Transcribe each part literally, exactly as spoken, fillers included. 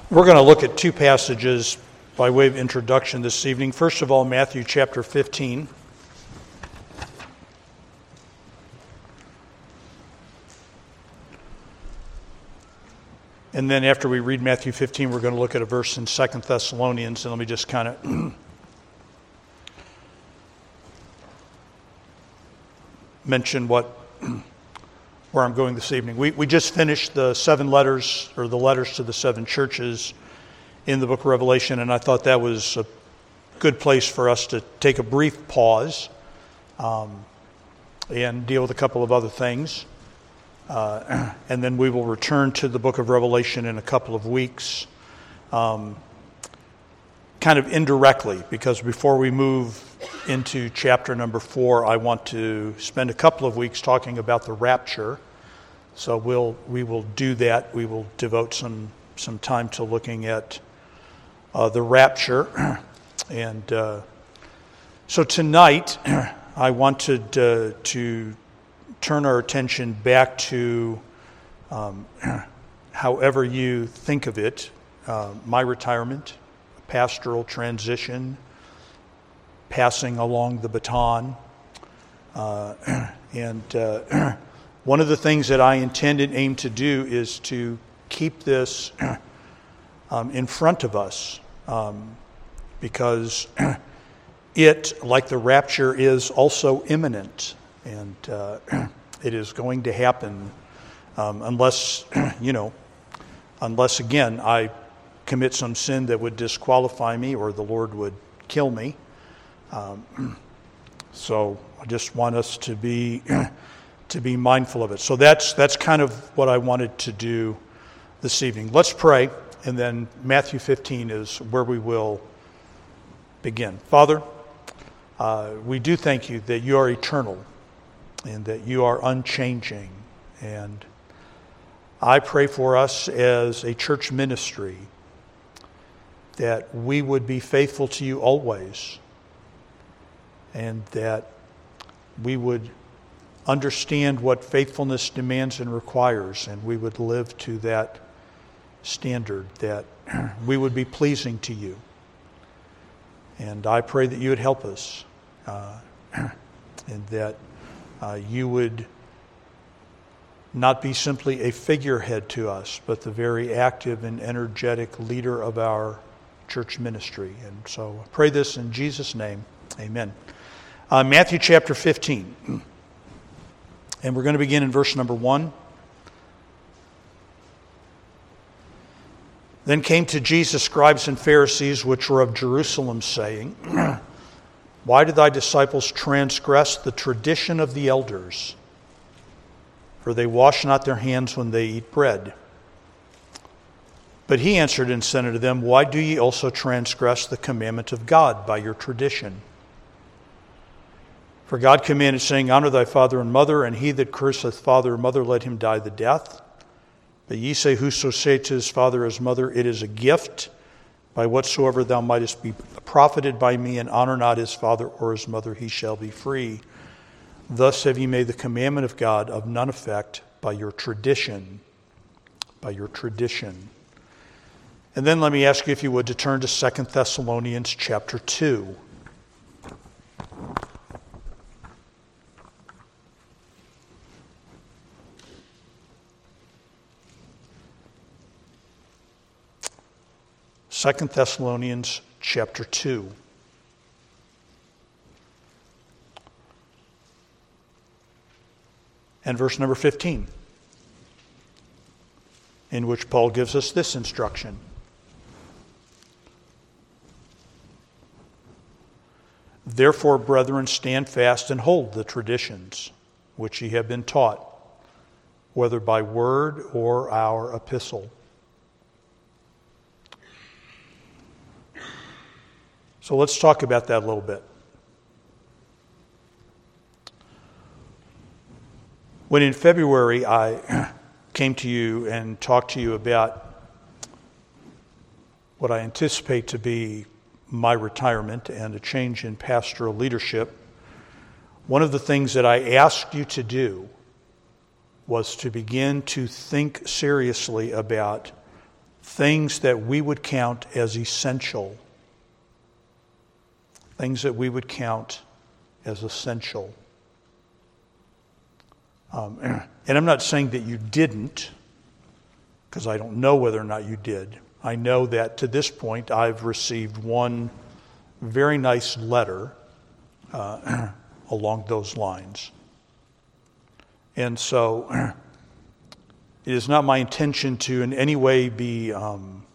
We're going to look at two passages by way of introduction this evening. First of all, Matthew chapter fifteen. And then after we read Matthew fifteen, we're going to look at a verse in Second Thessalonians. And let me just kind of mention what where I'm going this evening. We we just finished the seven letters, or the letters to the seven churches in the book of Revelation, and I thought that was a good place for us to take a brief pause um, and deal with a couple of other things. Uh, and then we will return to the book of Revelation in a couple of weeks, um, kind of indirectly, because before we move into chapter number four, I want to spend a couple of weeks talking about the rapture. So we'll we will do that. We will devote some some time to looking at uh, the rapture, and uh, so tonight I wanted uh, to turn our attention back to, um, however you think of it, uh, my retirement, pastoral transition, passing along the baton. Uh, and uh, one of the things that I intend and aim to do is to keep this um, in front of us, um, because it, like the rapture, is also imminent. And uh, it is going to happen um, unless, you know, unless, again, I commit some sin that would disqualify me or the Lord would kill me. Um, so I just want us to be to be mindful of it. So that's that's kind of what I wanted to do this evening. Let's pray, and then Matthew fifteen is where we will begin. Father, uh, we do thank you that you are eternal and that you are unchanging. And I pray for us as a church ministry that we would be faithful to you always, and that we would understand what faithfulness demands and requires, and we would live to that standard, that we would be pleasing to you. And I pray that you would help us, uh, and that uh, you would not be simply a figurehead to us, but the very active and energetic leader of our church ministry. And so I pray this in Jesus' name. Amen. Uh, Matthew chapter fifteen. And we're going to begin in verse number one. Then came to Jesus scribes and Pharisees, which were of Jerusalem, saying, Why do thy disciples transgress the tradition of the elders? For they wash not their hands when they eat bread. But he answered and said unto them, Why do ye also transgress the commandment of God by your tradition? For God commanded, saying, Honor thy father and mother, and he that curseth father or mother, let him die the death. But ye say, Whoso saith to his father or his mother, It is a gift, by whatsoever thou mightest be profited by me, and honor not his father or his mother, he shall be free. Thus have ye made the commandment of God of none effect by your tradition. By your tradition. And then let me ask you, if you would, to turn to Second Thessalonians chapter two. Second Thessalonians chapter two. And verse number fifteen, in which Paul gives us this instruction. Therefore, brethren, stand fast and hold the traditions which ye have been taught, whether by word or our epistle. So let's talk about that a little bit. When in February I came to you and talked to you about what I anticipate to be my retirement and a change in pastoral leadership, one of the things that I asked you to do was to begin to think seriously about things that we would count as essential. Things that we would count as essential. Um, and I'm not saying that you didn't, because I don't know whether or not you did. I know that to this point I've received one very nice letter uh, along those lines. And so it is not my intention to in any way be um,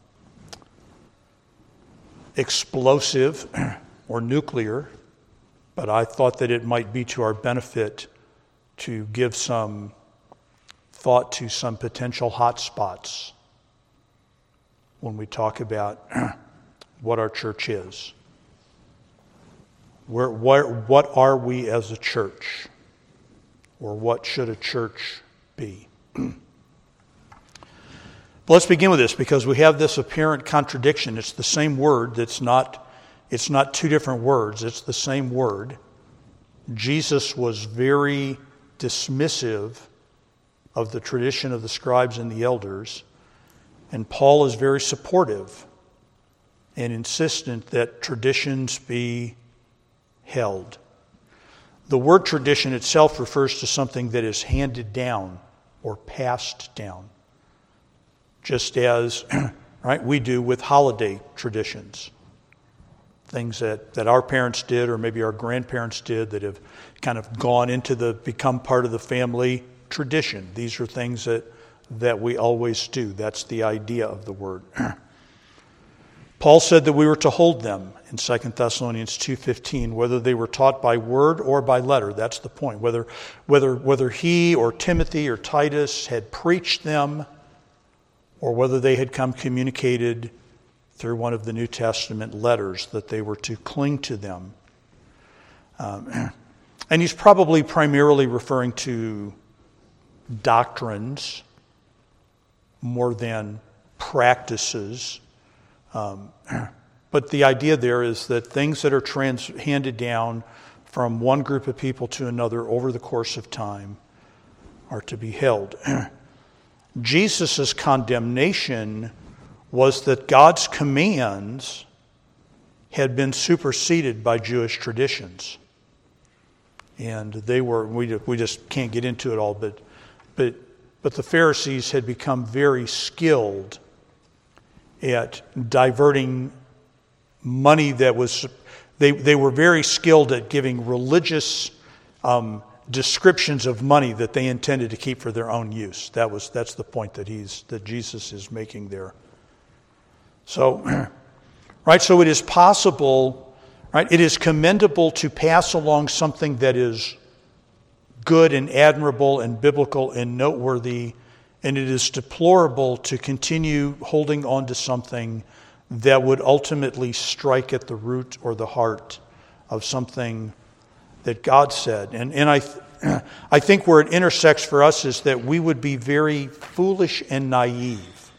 explosive or nuclear, but I thought that it might be to our benefit to give some thought to some potential hot spots when we talk about what our church is. Where, where, what are we as a church? Or what should a church be? Let's begin with this, because we have this apparent contradiction. It's the same word. That's not, it's not two different words. It's the same word. Jesus was very dismissive of the tradition of the scribes and the elders, and Paul is very supportive and insistent that traditions be held. The word tradition itself refers to something that is handed down or passed down, just as right we do with holiday traditions. Things that, that our parents did or maybe our grandparents did that have kind of gone into the, become part of the family tradition. These are things that, that we always do. That's the idea of the word. Paul said that we were to hold them in Second Thessalonians two fifteen, whether they were taught by word or by letter. That's the point. Whether, whether, whether he or Timothy or Titus had preached them or whether they had come communicated through one of the New Testament letters, that they were to cling to them. Um, and he's probably primarily referring to doctrines more than practices. Um, but the idea there is that things that are trans- handed down from one group of people to another over the course of time are to be held. Jesus' condemnation was that God's commands had been superseded by Jewish traditions. And they were, we, we just can't get into it all, but, but, but the Pharisees had become very skilled at diverting money that was, they, they were very skilled at giving religious um, descriptions of money that they intended to keep for their own use. That was, that's the point that he's, that Jesus is making there. So, right, so it is possible, right, it is commendable to pass along something that is good and admirable and biblical and noteworthy, and it is deplorable to continue holding on to something that would ultimately strike at the root or the heart of something that God said. And, and I, th- I think where it intersects for us is that we would be very foolish and naive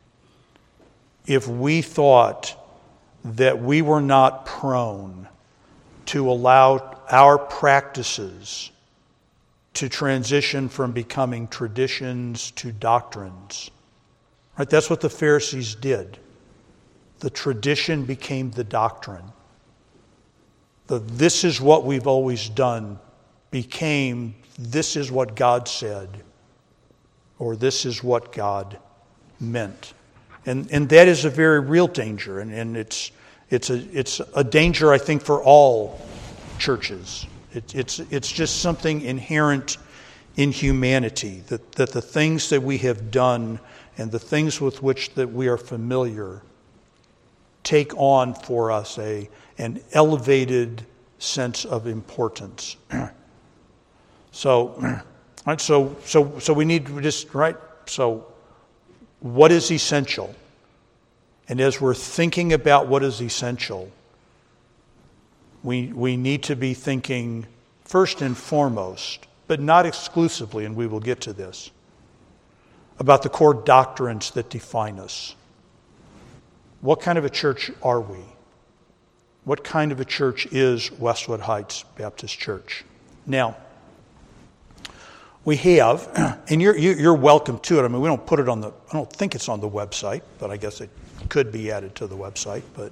if we thought that we were not prone to allow our practices to transition from becoming traditions to doctrines. Right? That's what the Pharisees did. The tradition became the doctrine. The this is what we've always done became this is what God said, or this is what God meant. And and that is a very real danger, and, and it's it's a it's a danger, I think, for all churches. It, it's it's just something inherent in humanity, that, that the things that we have done and the things with which that we are familiar take on for us a an elevated sense of importance. So, right, so so so we need to just right. So, what is essential? And as we're thinking about what is essential, we we need to be thinking first and foremost, but not exclusively, and we will get to this, about the core doctrines that define us. What kind of a church are we? What kind of a church is Westwood Heights Baptist Church? Now, We have, and you're you're welcome to it. I mean, we don't put it on the. I don't think it's on the website, but I guess it could be added to the website. But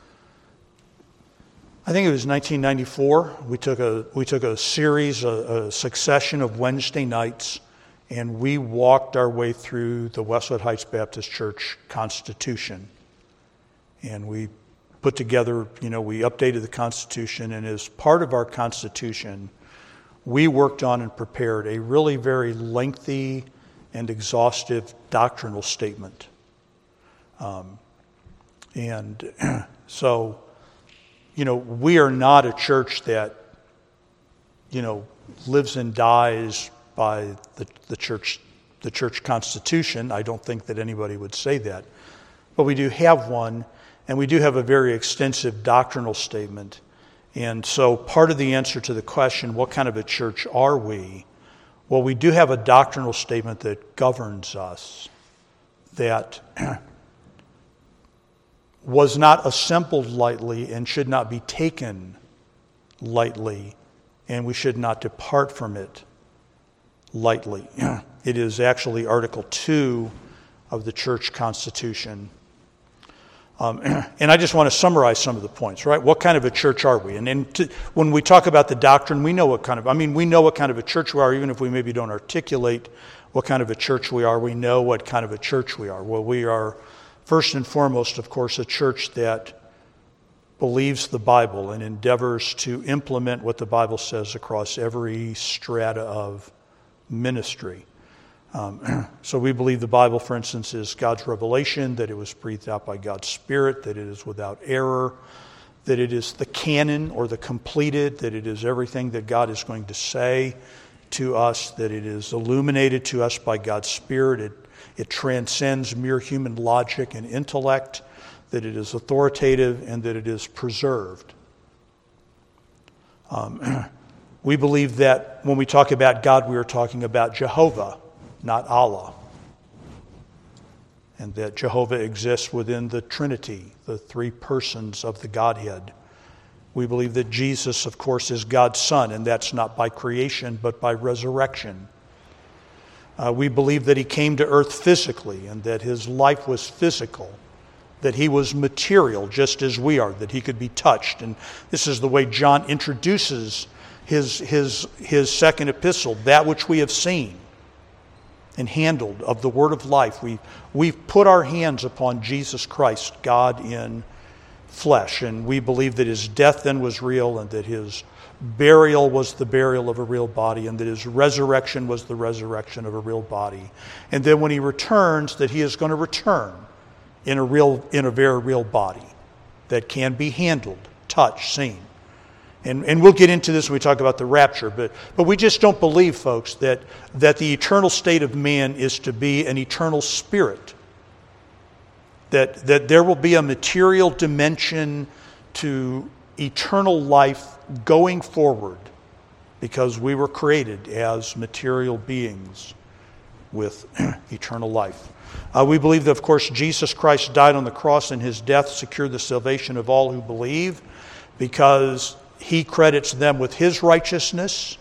I think it was nineteen ninety-four. We took a we took a series, a, a succession of Wednesday nights, and we walked our way through the Westwood Heights Baptist Church Constitution, and we put together. You know, we updated the Constitution, and as part of our Constitution, we worked on and prepared a really very lengthy and exhaustive doctrinal statement. Um, and so, you know, we are not a church that, you know, lives and dies by the, the church, the church constitution. I don't think that anybody would say that. But we do have one, and we do have a very extensive doctrinal statement. And so part of the answer to the question, what kind of a church are we? Well, we do have a doctrinal statement that governs us, that was not assembled lightly and should not be taken lightly, and we should not depart from it lightly. It is actually Article two of the Church Constitution. Um, and I just want to summarize some of the points, right? What kind of a church are we? And, and to, when we talk about the doctrine, we know what kind of, I mean, we know what kind of a church we are, even if we maybe don't articulate what kind of a church we are. We know what kind of a church we are. Well, we are, first and foremost, of course, a church that believes the Bible and endeavors to implement what the Bible says across every strata of ministry. Um, so we believe the Bible, for instance, is God's revelation, that it was breathed out by God's Spirit, that it is without error, that it is the canon or the completed, that it is everything that God is going to say to us, that it is illuminated to us by God's Spirit, it, it transcends mere human logic and intellect, that it is authoritative, and that it is preserved. Um, we believe that when we talk about God, we are talking about Jehovah, not Allah. And that Jehovah exists within the Trinity, the three persons of the Godhead. We believe that Jesus, of course, is God's Son, and that's not by creation, but by resurrection. Uh, we believe that He came to earth physically, and that His life was physical, that He was material, just as we are, that He could be touched. And this is the way John introduces his, his, his second epistle, that which we have seen and handled of the word of life. We, we've put our hands upon Jesus Christ, God in flesh, and we believe that His death then was real, and that His burial was the burial of a real body, and that His resurrection was the resurrection of a real body. And then when He returns, that He is going to return in a real, in a very real body that can be handled, touched, seen. And, and we'll get into this when we talk about the rapture, but, but we just don't believe, folks, that, that the eternal state of man is to be an eternal spirit. That, that there will be a material dimension to eternal life going forward, because we were created as material beings with eternal life. Uh, we believe that, of course, Jesus Christ died on the cross, and His death secured the salvation of all who believe, because He credits them with His righteousness.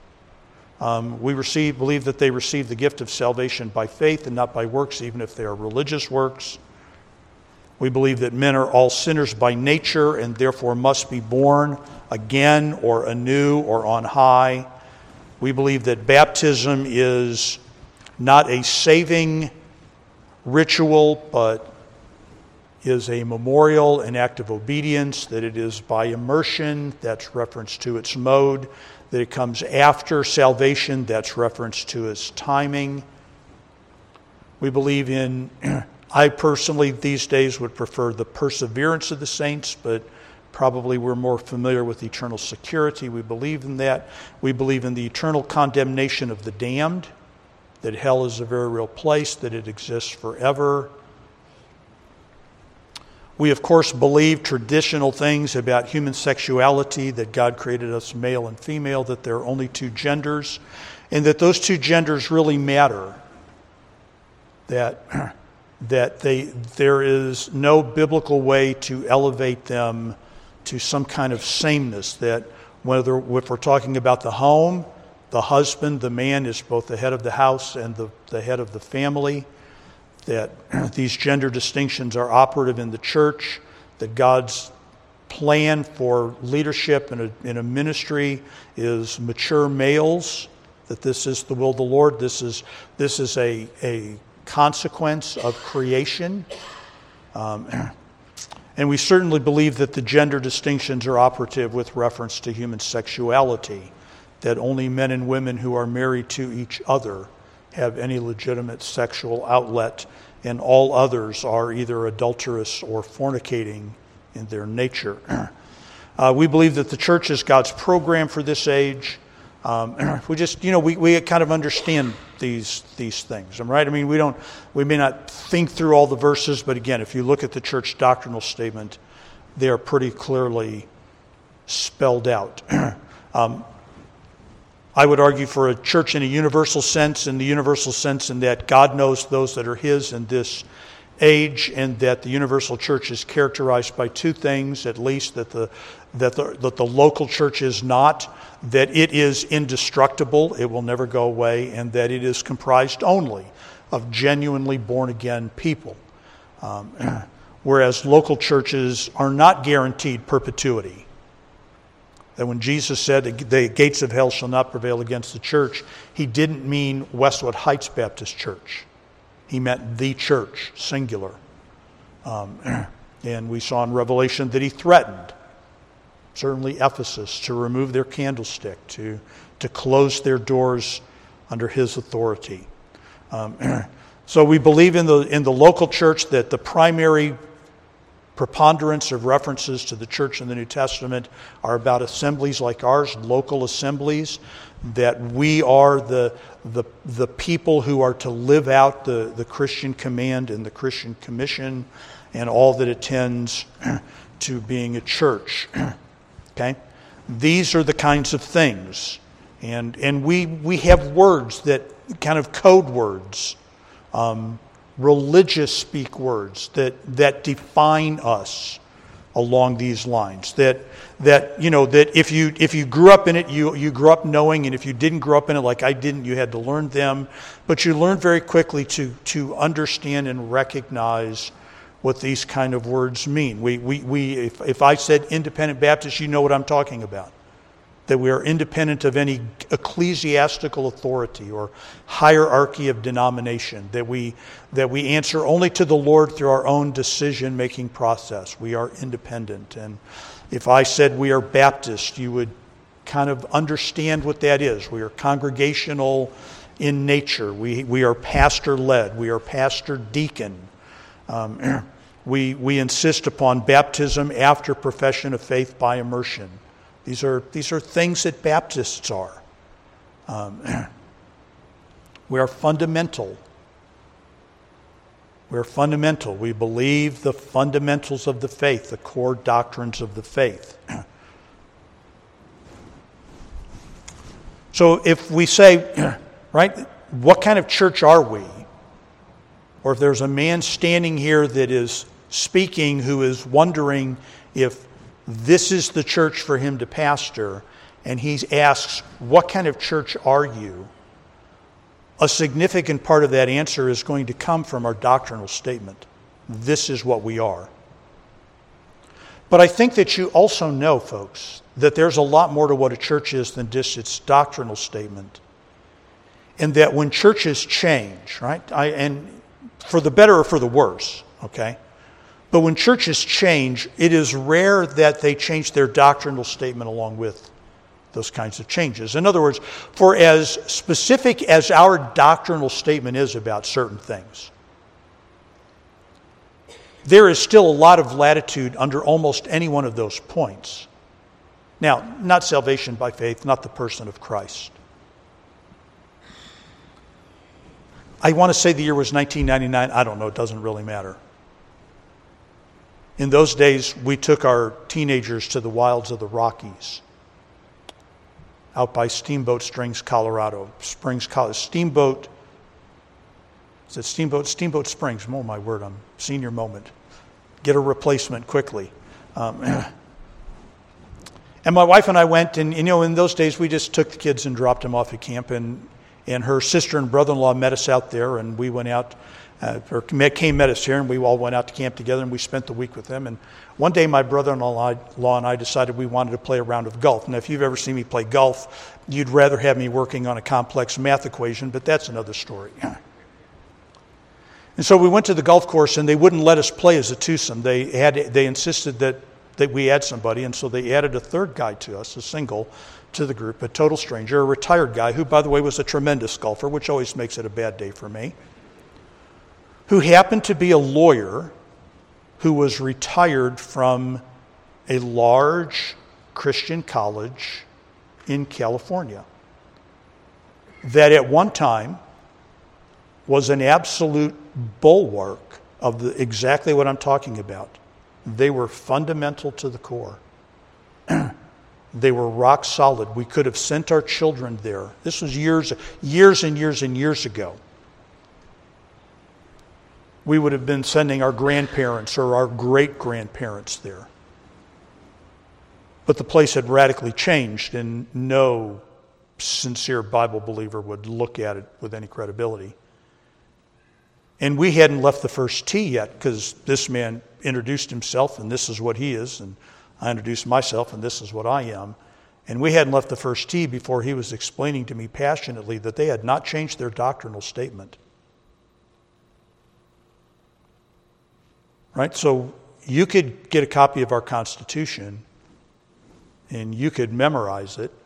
Um, we receive, believe that they receive the gift of salvation by faith and not by works, even if they are religious works. We believe that men are all sinners by nature and therefore must be born again or anew or on high. We believe that baptism is not a saving ritual, but is a memorial, an act of obedience, that it is by immersion, that's reference to its mode, that it comes after salvation, that's reference to its timing. We believe in, I personally these days would prefer the perseverance of the saints, but probably we're more familiar with eternal security. We believe in that. We believe in the eternal condemnation of the damned, that hell is a very real place, that it exists forever. We, of course, believe traditional things about human sexuality, that God created us male and female, that there are only two genders, and that those two genders really matter. That, that they, there is no biblical way to elevate them to some kind of sameness, that whether if we're talking about the home, the husband, the man, is both the head of the house and the, the head of the family, that these gender distinctions are operative in the church, that God's plan for leadership in a, in a ministry is mature males, that this is the will of the Lord. This is, this is a, a consequence of creation. Um, and we certainly believe that the gender distinctions are operative with reference to human sexuality, that only men and women who are married to each other have any legitimate sexual outlet, and all others are either adulterous or fornicating in their nature. Uh, we believe that the church is God's program for this age. Um, we just, you know, we, we kind of understand these these things, right? I mean, we don't, we may not think through all the verses, but again, if you look at the church doctrinal statement, they are pretty clearly spelled out. um, I would argue for a church in a universal sense, in the universal sense in that God knows those that are His in this age, and that the universal church is characterized by two things, at least, that the that the that the local church is not, that it is indestructible, it will never go away, and that it is comprised only of genuinely born-again people. Um, whereas local churches are not guaranteed perpetuity. That when Jesus said the gates of hell shall not prevail against the church, He didn't mean Westwood Heights Baptist Church. He meant the church, singular. Um, and we saw in Revelation that He threatened, certainly Ephesus, to remove their candlestick, to, to close their doors under His authority. Um, so we believe in the in the local church that the primary preponderance of references to the church in the New Testament are about assemblies like ours, local assemblies, that we are the the the people who are to live out the, the Christian command and the Christian commission and all that attends to being a church. Okay? These are the kinds of things. And and we we have words that kind of code words, um, religious speak words that, that define us along these lines. That that you know that if you if you grew up in it, you you grew up knowing, and if you didn't grow up in it like I didn't, you had to learn them. But you learned very quickly to to understand and recognize what these kind of words mean. We we we if if I said independent Baptist, you know what I'm talking about. That we are independent of any ecclesiastical authority or hierarchy of denomination, that we that we answer only to the Lord through our own decision-making process. We are independent. And if I said we are Baptist, you would kind of understand what that is. We are congregational in nature. We we are pastor-led. We are pastor-deacon. Um, we we insist upon baptism after profession of faith by immersion. These are these are things that Baptists are. Um, we are fundamental. We are fundamental. We believe the fundamentals of the faith, the core doctrines of the faith. So if we say, right, what kind of church are we? Or if there's a man standing here that is speaking who is wondering if this is the church for him to pastor, and he asks, what kind of church are you? A significant part of that answer is going to come from our doctrinal statement. This is what we are. But I think that you also know, folks, that there's a lot more to what a church is than just its doctrinal statement. And that when churches change, right, I, and for the better or for the worse, okay? But when churches change, it is rare that they change their doctrinal statement along with those kinds of changes. In other words, for as specific as our doctrinal statement is about certain things, there is still a lot of latitude under almost any one of those points. Now, not salvation by faith, not the person of Christ. I want to say the year was nineteen ninety-nine. I don't know. It doesn't really matter. In those days, we took our teenagers to the wilds of the Rockies, out by Steamboat Springs, Colorado. Springs, Colorado. Steamboat, is it Steamboat? Steamboat Springs. Oh, my word, I'm senior moment. Get a replacement quickly. Um, And my wife and I went, and you know, in those days we just took the kids and dropped them off at camp, and and her sister and brother-in-law met us out there, and we went out, uh, or came met us here, and we all went out to camp together, and we spent the week with them. And one day my brother-in-law and I decided we wanted to play a round of golf. Now, if you've ever seen me play golf, you'd rather have me working on a complex math equation, but that's another story. And so we went to the golf course, and they wouldn't let us play as a twosome. They had they insisted that, that we add somebody, and so they added a third guy to us, a single, to the group, a total stranger, a retired guy who, by the way, was a tremendous golfer, which always makes it a bad day for me, who happened to be a lawyer who was retired from a large Christian college in California that at one time was an absolute bulwark of the, exactly what I'm talking about. They were fundamental to the core. They were rock solid. We could have sent our children there. This was years, years and years and years ago. We would have been sending our grandparents or our great-grandparents there. But the place had radically changed, and no sincere Bible believer would look at it with any credibility. And we hadn't left the first tee yet, because this man introduced himself, and this is what he is, and I introduced myself, and this is what I am. And we hadn't left the first tee before he was explaining to me passionately that they had not changed their doctrinal statement. Right? So you could get a copy of our Constitution, and you could memorize it,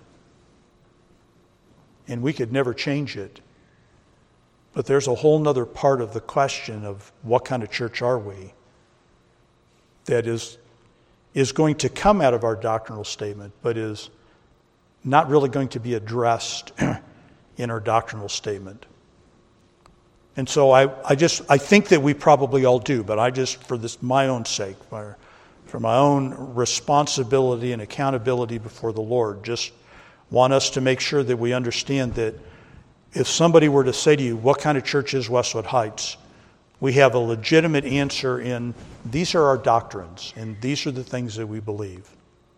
and we could never change it. But there's a whole other part of the question of what kind of church are we that is, is going to come out of our doctrinal statement, but is not really going to be addressed in our doctrinal statement. And so I, I just I think that we probably all do, but I just, for this my own sake, for, for my own responsibility and accountability before the Lord, just want us to make sure that we understand that if somebody were to say to you, what kind of church is Westwood Heights? We have a legitimate answer in, these are our doctrines, and these are the things that we believe.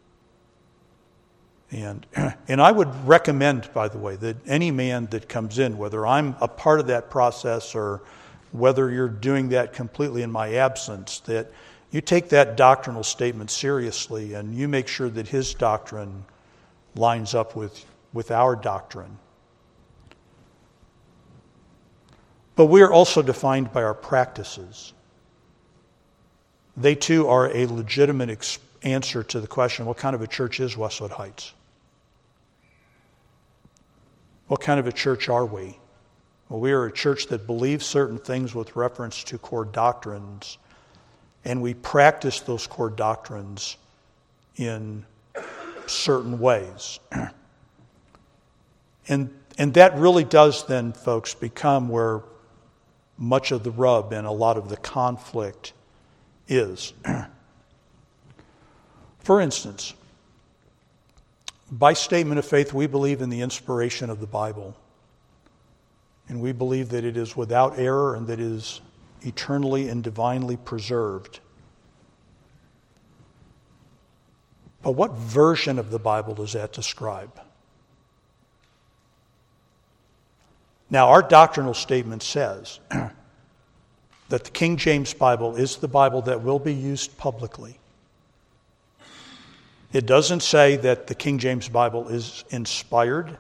And, and I would recommend, by the way, that any man that comes in, whether I'm a part of that process or whether you're doing that completely in my absence, that you take that doctrinal statement seriously and you make sure that his doctrine lines up with, with our doctrine. But we are also defined by our practices. They too are a legitimate ex- answer to the question, what kind of a church is Westwood Heights? What kind of a church are we? Well, we are a church that believes certain things with reference to core doctrines, and we practice those core doctrines in certain ways. And, and that really does then, folks, become where much of the rub and a lot of the conflict is. For instance, by statement of faith, we believe in the inspiration of the Bible. And we believe that it is without error and that it is eternally and divinely preserved. But what version of the Bible does that describe? Now, our doctrinal statement says that the King James Bible is the Bible that will be used publicly. It doesn't say that the King James Bible is inspired.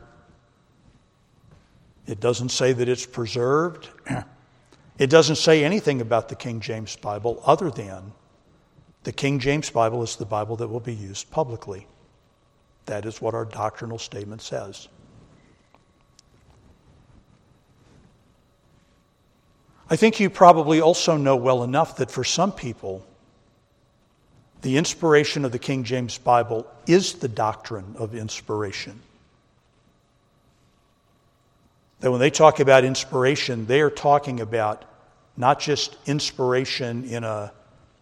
It doesn't say that it's preserved. It doesn't say anything about the King James Bible other than the King James Bible is the Bible that will be used publicly. That is what our doctrinal statement says. I think you probably also know well enough that for some people, the inspiration of the King James Bible is the doctrine of inspiration. That when they talk about inspiration, they are talking about not just inspiration in a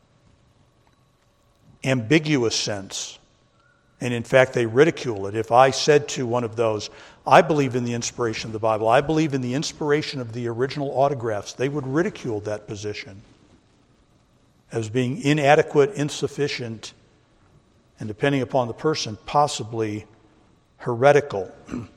ambiguous sense, and in fact they ridicule it. If I said to one of those, I believe in the inspiration of the Bible, I believe in the inspiration of the original autographs, they would ridicule that position as being inadequate, insufficient, and depending upon the person, possibly heretical.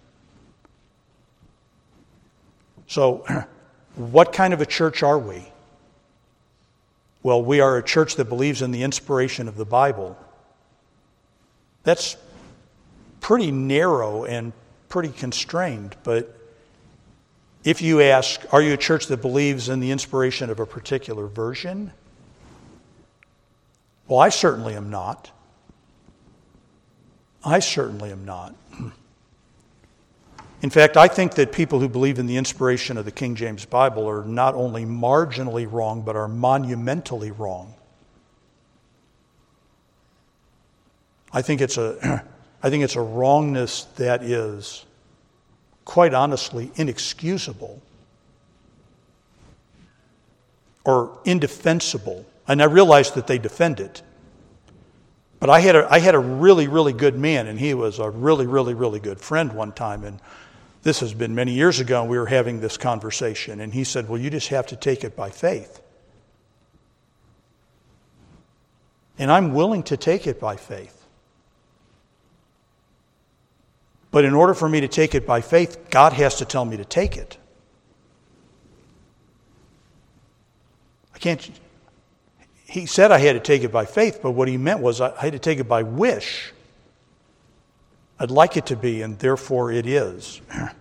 So, what kind of a church are we? Well, we are a church that believes in the inspiration of the Bible. That's pretty narrow and pretty constrained, but if you ask, are you a church that believes in the inspiration of a particular version? Well, I certainly am not. I certainly am not. In fact, I think that people who believe in the inspiration of the King James Bible are not only marginally wrong, but are monumentally wrong. I think it's a, I think it's a wrongness that is, quite honestly, inexcusable or indefensible. And I realize that they defend it. But I had a, I had a really, really good man, and he was a really, really, really good friend one time, and this has been many years ago, and we were having this conversation, and he said, well, you just have to take it by faith. And I'm willing to take it by faith. But in order for me to take it by faith, God has to tell me to take it. I can't... He said I had to take it by faith, but what he meant was I had to take it by wish. I'd like it to be, and therefore it is.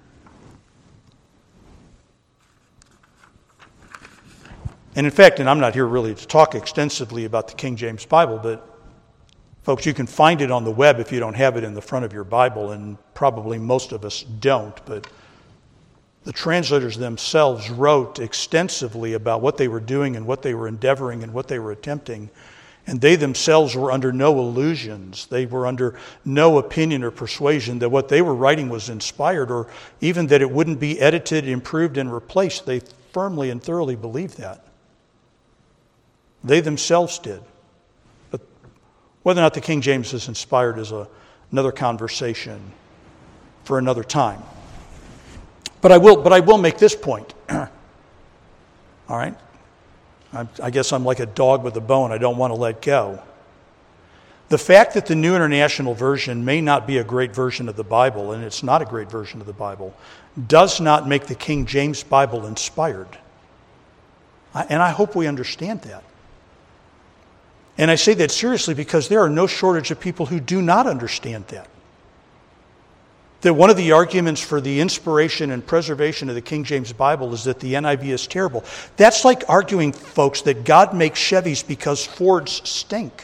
And in fact, and I'm not here really to talk extensively about the King James Bible, but folks, you can find it on the web if you don't have it in the front of your Bible, and probably most of us don't, but the translators themselves wrote extensively about what they were doing and what they were endeavoring and what they were attempting. And they themselves were under no illusions. They were under no opinion or persuasion that what they were writing was inspired, or even that it wouldn't be edited, improved, and replaced. They firmly and thoroughly believed that. They themselves did. But whether or not the King James is inspired is a, another conversation for another time. But I will, but I will make this point. All right? I, I guess I'm like a dog with a bone. I don't want to let go. The fact that the New International Version may not be a great version of the Bible, and it's not a great version of the Bible, does not make the King James Bible inspired. I, and I hope we understand that. And I say that seriously because there are no shortage of people who do not understand that. That one of the arguments for the inspiration and preservation of the King James Bible is that the N I V is terrible. That's like arguing, folks, that God makes Chevys because Fords stink.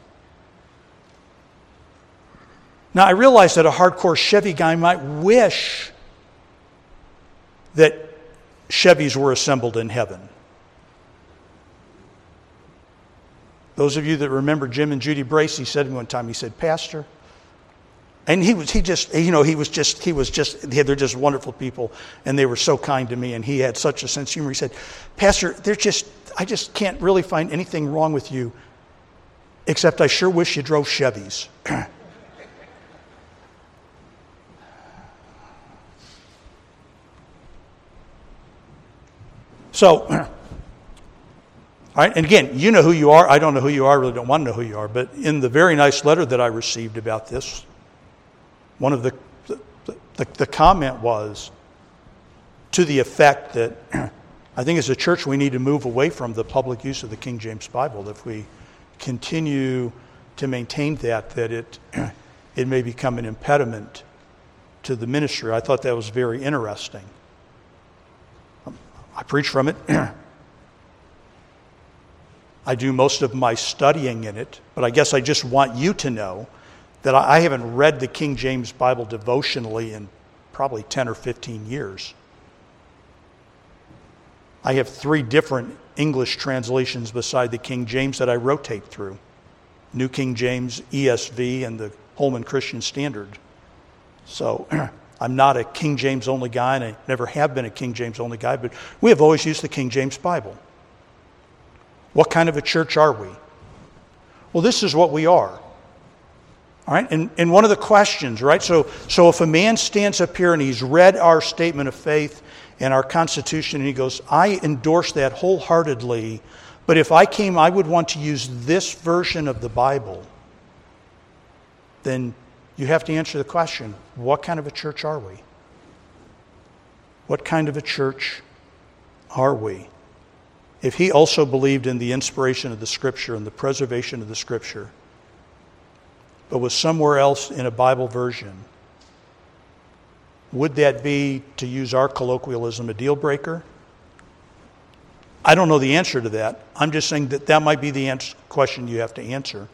Now, I realize that a hardcore Chevy guy might wish that Chevys were assembled in heaven. Those of you that remember Jim and Judy Brace, he said to me one time, he said, Pastor, and he was, he just, you know, he was just, he was just, they're just wonderful people, and they were so kind to me, and he had such a sense of humor. He said, Pastor, they're just, I just can't really find anything wrong with you, except I sure wish you drove Chevys. So, all right, and again, you know who you are. I don't know who you are. I really don't want to know who you are. But in the very nice letter that I received about this, one of the the, the, the comment was to the effect that I think as a church we need to move away from the public use of the King James Bible. If we continue to maintain that, that it it may become an impediment to the ministry. I thought that was very interesting. I preach from it. I do most of my studying in it, but I guess I just want you to know that I haven't read the King James Bible devotionally in probably ten or fifteen years. I have three different English translations beside the King James that I rotate through. New King James, E S V, and the Holman Christian Standard. So I'm not a King James only guy, and I never have been a King James only guy, but we have always used the King James Bible. What kind of a church are we? Well, this is what we are. All right, and, and one of the questions, right? So, so if a man stands up here and he's read our statement of faith and our Constitution, and he goes, I endorse that wholeheartedly, but if I came, I would want to use this version of the Bible. then you have to answer the question, what kind of a church are we? What kind of a church are we? If he also believed in the inspiration of the Scripture and the preservation of the Scripture, but was somewhere else in a Bible version, would that be, to use our colloquialism, a deal breaker? I don't know the answer to that. I'm just saying that that might be the answer, question you have to answer.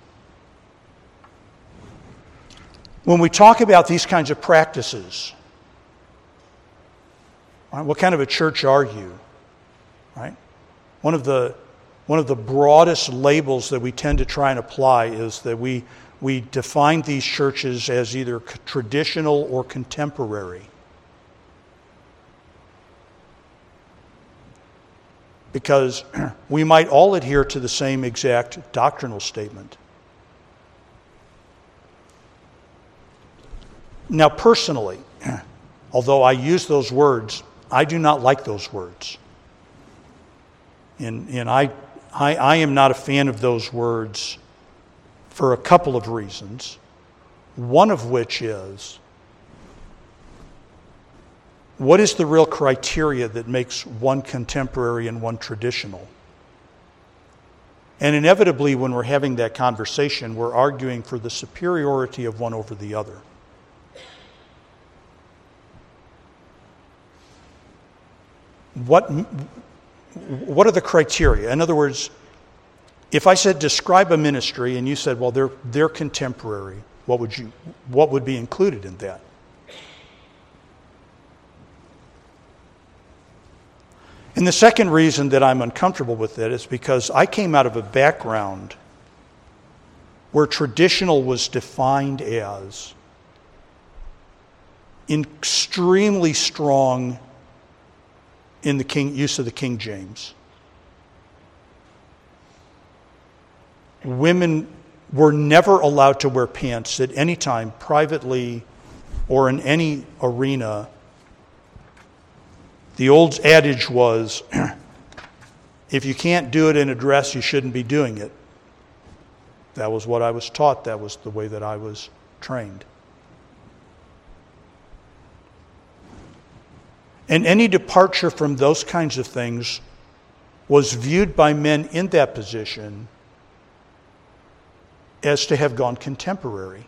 When we talk about these kinds of practices, right, what kind of a church are you? Right? One of the one of the broadest labels that we tend to try and apply is that we we define these churches as either traditional or contemporary. Because we might all adhere to the same exact doctrinal statement. Now, personally, although I use those words, I do not like those words. And, and I, I, I am not a fan of those words for a couple of reasons. One of which is, what is the real criteria that makes one contemporary and one traditional? And inevitably, when we're having that conversation, we're arguing for the superiority of one over the other. What, what are the criteria? In other words, if I said describe a ministry and you said, well, they're, they're contemporary, what would you, what would be included in that? And the second reason that I'm uncomfortable with it is because I came out of a background where traditional was defined as extremely strong in the King, use of the King James. Women were never allowed to wear pants at any time, privately or in any arena. The old adage was, if you can't do it in a dress, you shouldn't be doing it. That was what I was taught. That was the way that I was trained. And any departure from those kinds of things was viewed by men in that position as to have gone contemporary.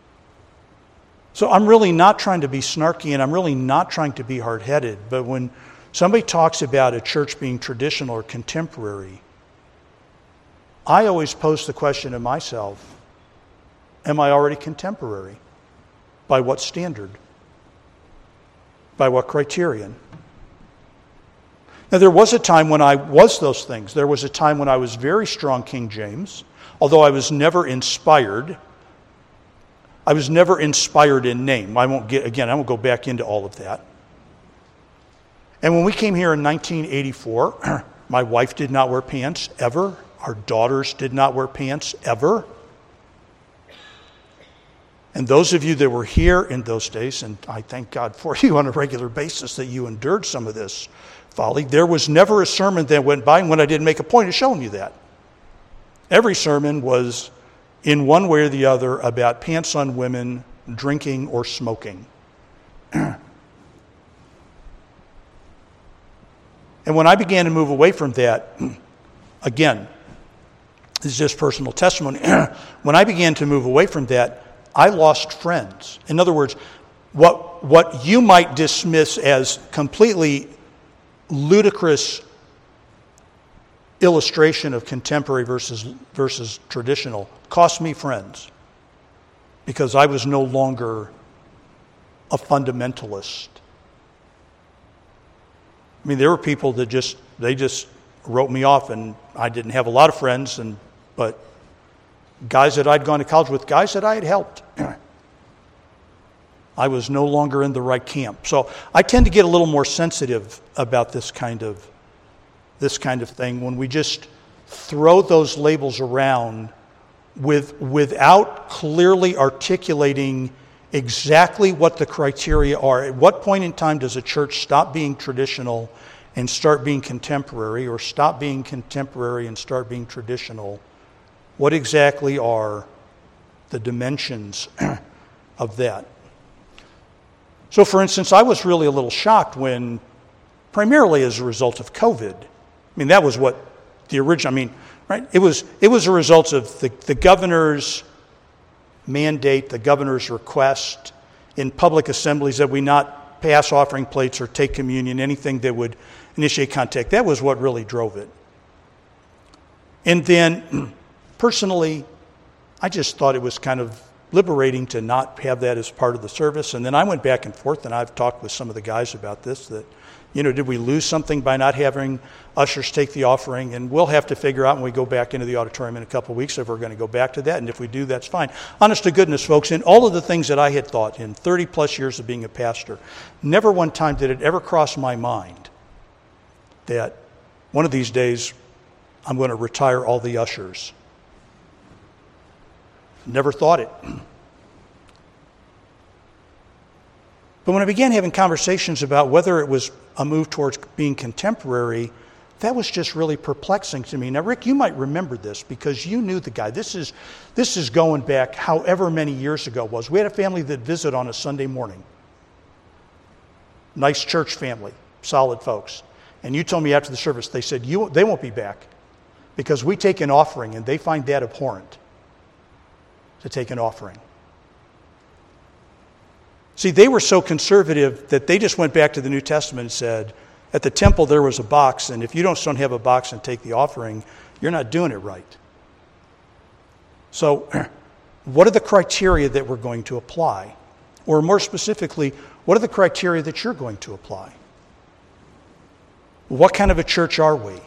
So I'm really not trying to be snarky, and I'm really not trying to be hard-headed, but when somebody talks about a church being traditional or contemporary, I always pose the question to myself, am I already contemporary? By what standard? By what criterion? Now, there was a time when I was those things. There was a time when I was very strong King James, although I was never inspired. I was never inspired in name. I won't get, again, I won't go back into all of that. And when we came here in nineteen eighty-four, my wife did not wear pants ever. Our daughters did not wear pants ever. And those of you that were here in those days, and I thank God for you on a regular basis that you endured some of this folly, there was never a sermon that went by when I didn't make a point of showing you that. Every sermon was in one way or the other about pants on women, drinking, or smoking. And when I began to move away from that, again, this is just personal testimony. When I began to move away from that, I lost friends. In other words, what, what you might dismiss as completely ludicrous illustration of contemporary versus, versus traditional cost me friends because I was no longer a fundamentalist. I mean, there were people that just, they just wrote me off, and I didn't have a lot of friends, and but guys that I'd gone to college with, guys that I had helped, I was no longer in the right camp. So I tend to get a little more sensitive about this kind of this kind of thing when we just throw those labels around with without clearly articulating exactly what the criteria are. At what point in time does a church stop being traditional and start being contemporary, or stop being contemporary and start being traditional? What exactly are the dimensions of that. So, for instance, I was really a little shocked when, primarily as a result of COVID, I mean, that was what the original, I mean, right? It was it was a result of the, the governor's mandate, the governor's request in public assemblies that we not pass offering plates or take communion, anything that would initiate contact. That was what really drove it. And then, personally, I just thought it was kind of liberating to not have that as part of the service. And then I went back and forth, and I've talked with some of the guys about this, that, you know, did we lose something by not having ushers take the offering? And we'll have to figure out when we go back into the auditorium in a couple of weeks if we're going to go back to that. And if we do, that's fine. Honest to goodness, folks, in all of the things that I had thought in thirty plus years of being a pastor, never one time did it ever cross my mind that one of these days I'm going to retire all the ushers. Never thought it. But when I began having conversations about whether it was a move towards being contemporary, that was just really perplexing to me. Now, Rick, you might remember this because you knew the guy. This is this is going back however many years ago it was. We had a family that visited on a Sunday morning. Nice church family, solid folks. And you told me after the service, they said, you, they won't be back because we take an offering and they find that abhorrent to take an offering. See, they were so conservative that they just went back to the New Testament and said, at the temple there was a box, and if you don't, don't have a box and take the offering, you're not doing it right. So, what are the criteria that we're going to apply? Or more specifically, what are the criteria that you're going to apply? What kind of a church are we?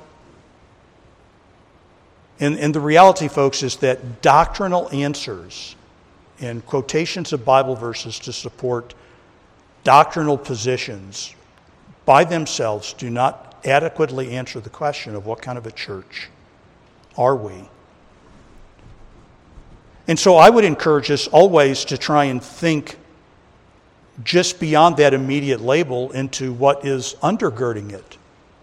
And, and the reality, folks, is that doctrinal answers and quotations of Bible verses to support doctrinal positions by themselves do not adequately answer the question of what kind of a church are we. And so I would encourage us always to try and think just beyond that immediate label into what is undergirding it.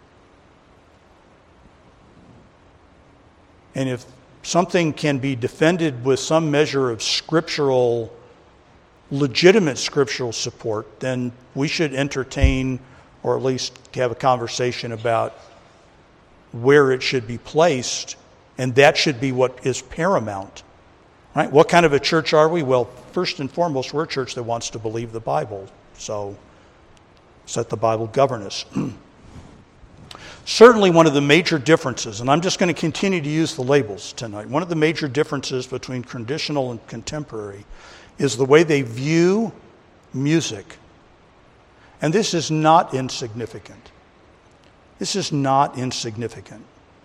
And if something can be defended with some measure of scriptural, legitimate scriptural support, then we should entertain or at least have a conversation about where it should be placed, and that should be what is paramount. Right? What kind of a church are we? Well, first and foremost, we're a church that wants to believe the Bible. So let the Bible govern us. Certainly one of the major differences, and I'm just going to continue to use the labels tonight, one of the major differences between traditional and contemporary is the way they view music. And this is not insignificant. This is not insignificant.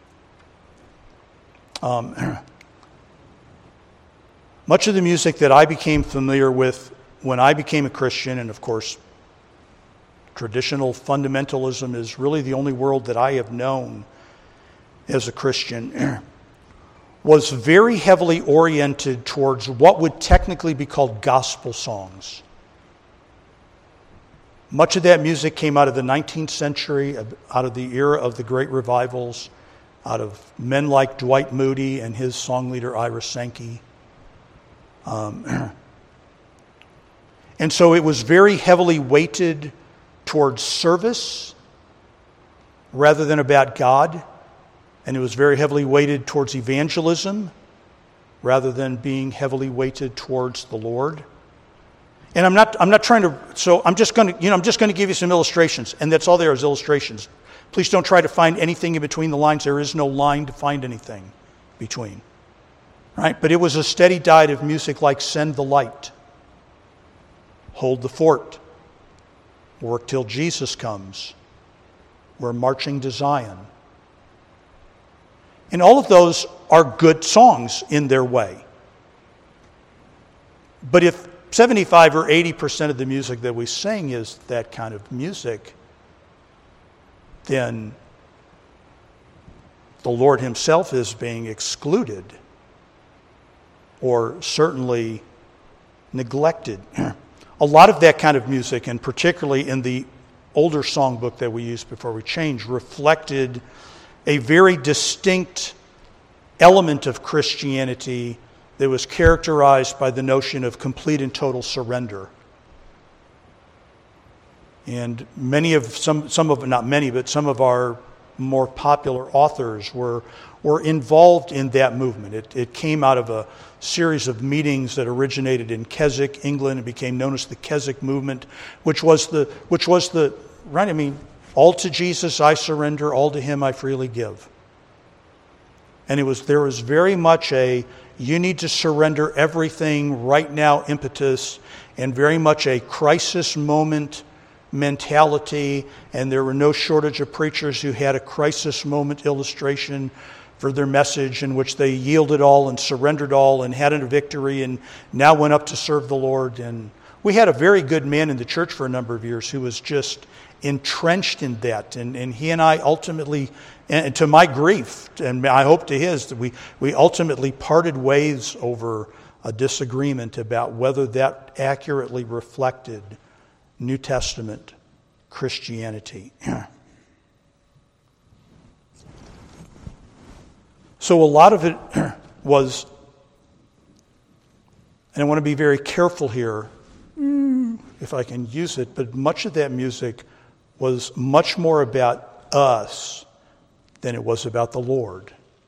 Um, much of the music that I became familiar with when I became a Christian, and of course, traditional fundamentalism is really the only world that I have known as a Christian, was very heavily oriented towards what would technically be called gospel songs. Much of that music came out of the nineteenth century, out of the era of the great revivals, out of men like Dwight Moody and his song leader Ira Sankey. Um, and so it was very heavily weighted towards service rather than about God. And it was very heavily weighted towards evangelism rather than being heavily weighted towards the Lord. And I'm not I'm not trying to so I'm just going to you know I'm just going to give you some illustrations, and that's all there is, illustrations. Please don't try to find anything in between the lines. There is no line to find anything between. Right? But it was a steady diet of music like Send the Light, Hold the Fort, Work Till Jesus Comes, We're Marching to Zion. And all of those are good songs in their way. But if seventy-five or eighty percent of the music that we sing is that kind of music, then the Lord himself is being excluded or certainly neglected. A lot of that kind of music, and particularly in the older songbook that we used before we changed, reflected a very distinct element of Christianity that was characterized by the notion of complete and total surrender. And many of, some, some of, not many, but some of our more popular authors were were involved in that movement. It, it came out of a series of meetings that originated in Keswick, England, and became known as the Keswick movement, which was the which was the right. I mean, all to Jesus I surrender, all to Him I freely give. And it was there was very much a you need to surrender everything right now impetus, and very much a crisis moment mentality, and there were no shortage of preachers who had a crisis moment illustration for their message in which they yielded all and surrendered all and had a victory and now went up to serve the Lord. And we had a very good man in the church for a number of years who was just entrenched in that. And, and he and I ultimately, and to my grief, and I hope to his, that we, we ultimately parted ways over a disagreement about whether that accurately reflected New Testament Christianity. So a lot of it was, and I want to be very careful here, if I can use it, but much of that music was much more about us than it was about the Lord.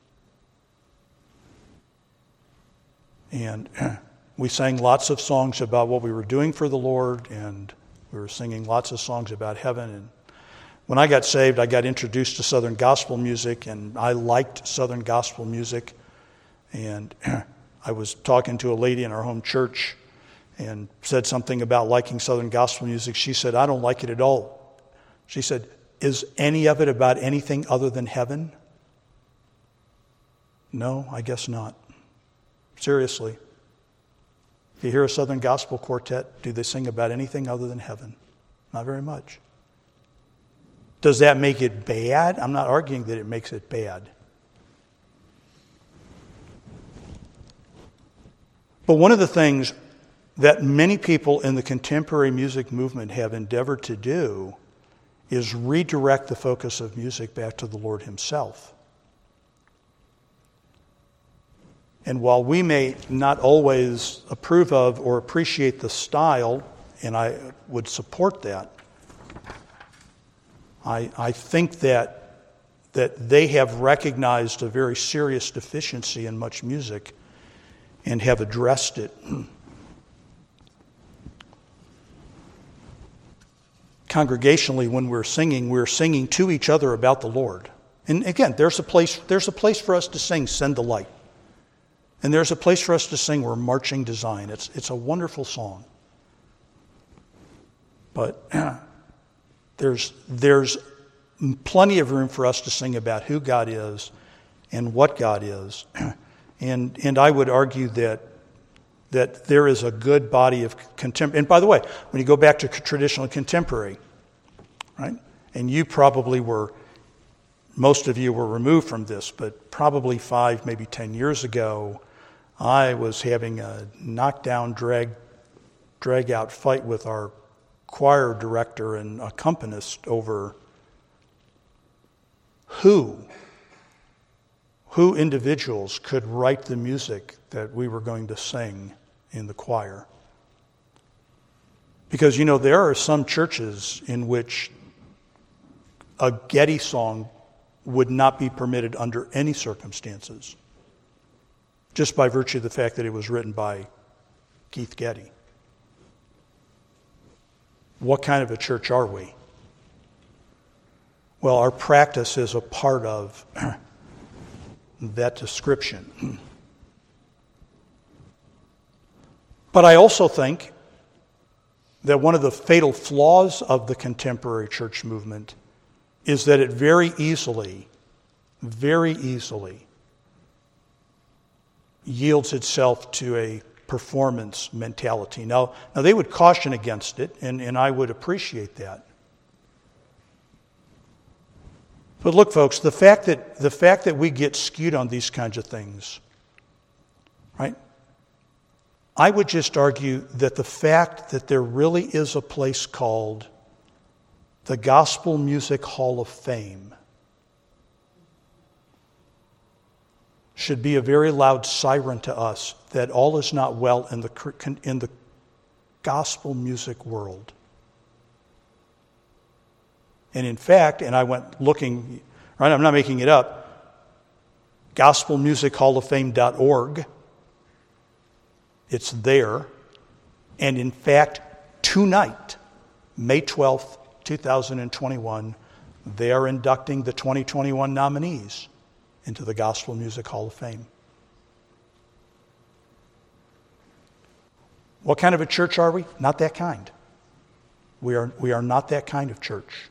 And we sang lots of songs about what we were doing for the Lord, and we were singing lots of songs about heaven. And when I got saved, I got introduced to Southern gospel music, and I liked Southern gospel music. And I was talking to a lady in our home church and said something about liking Southern gospel music. She said, I don't like it at all. She said, is any of it about anything other than heaven? No, I guess not. Seriously. If you hear a Southern gospel quartet, do they sing about anything other than heaven? Not very much. Does that make it bad? I'm not arguing that it makes it bad. But one of the things that many people in the contemporary music movement have endeavored to do is redirect the focus of music back to the Lord Himself. And while we may not always approve of or appreciate the style, and I would support that, I, I think that, that they have recognized a very serious deficiency in much music and have addressed it. Congregationally, when we're singing, we're singing to each other about the Lord. And again, there's a place, there's a place for us to sing, Send the Light. And there's a place for us to sing, We're Marching to Zion. It's, it's a wonderful song. But there's, there's plenty of room for us to sing about who God is and what God is. And, and I would argue that, that there is a good body of contemporary. And by the way, when you go back to traditional and contemporary, right? And you probably were, most of you were removed from this, but probably five, maybe ten years ago, I was having a knockdown, drag, drag out fight with our choir director and accompanist over who, who individuals could write the music that we were going to sing in the choir. Because, you know, there are some churches in which a Getty song would not be permitted under any circumstances, just by virtue of the fact that it was written by Keith Getty. What kind of a church are we? Well, our practice is a part of that description. But I also think that one of the fatal flaws of the contemporary church movement is that it very easily, very easily yields itself to a performance mentality. Now, now they would caution against it, and, and I would appreciate that. But look, folks, the fact that the fact that we get skewed on these kinds of things, right? I would just argue that the fact that there really is a place called the Gospel Music Hall of Fame should be a very loud siren to us that all is not well in the, in the gospel music world. And in fact, and I went looking, right, I'm not making it up, gospel music hall of fame dot org. It's there. And in fact, tonight, May twelfth, twenty twenty-one, they are inducting the twenty twenty-one nominees into the Gospel Music Hall of Fame. What kind of a church are we? Not that kind. We are, we are not that kind of church.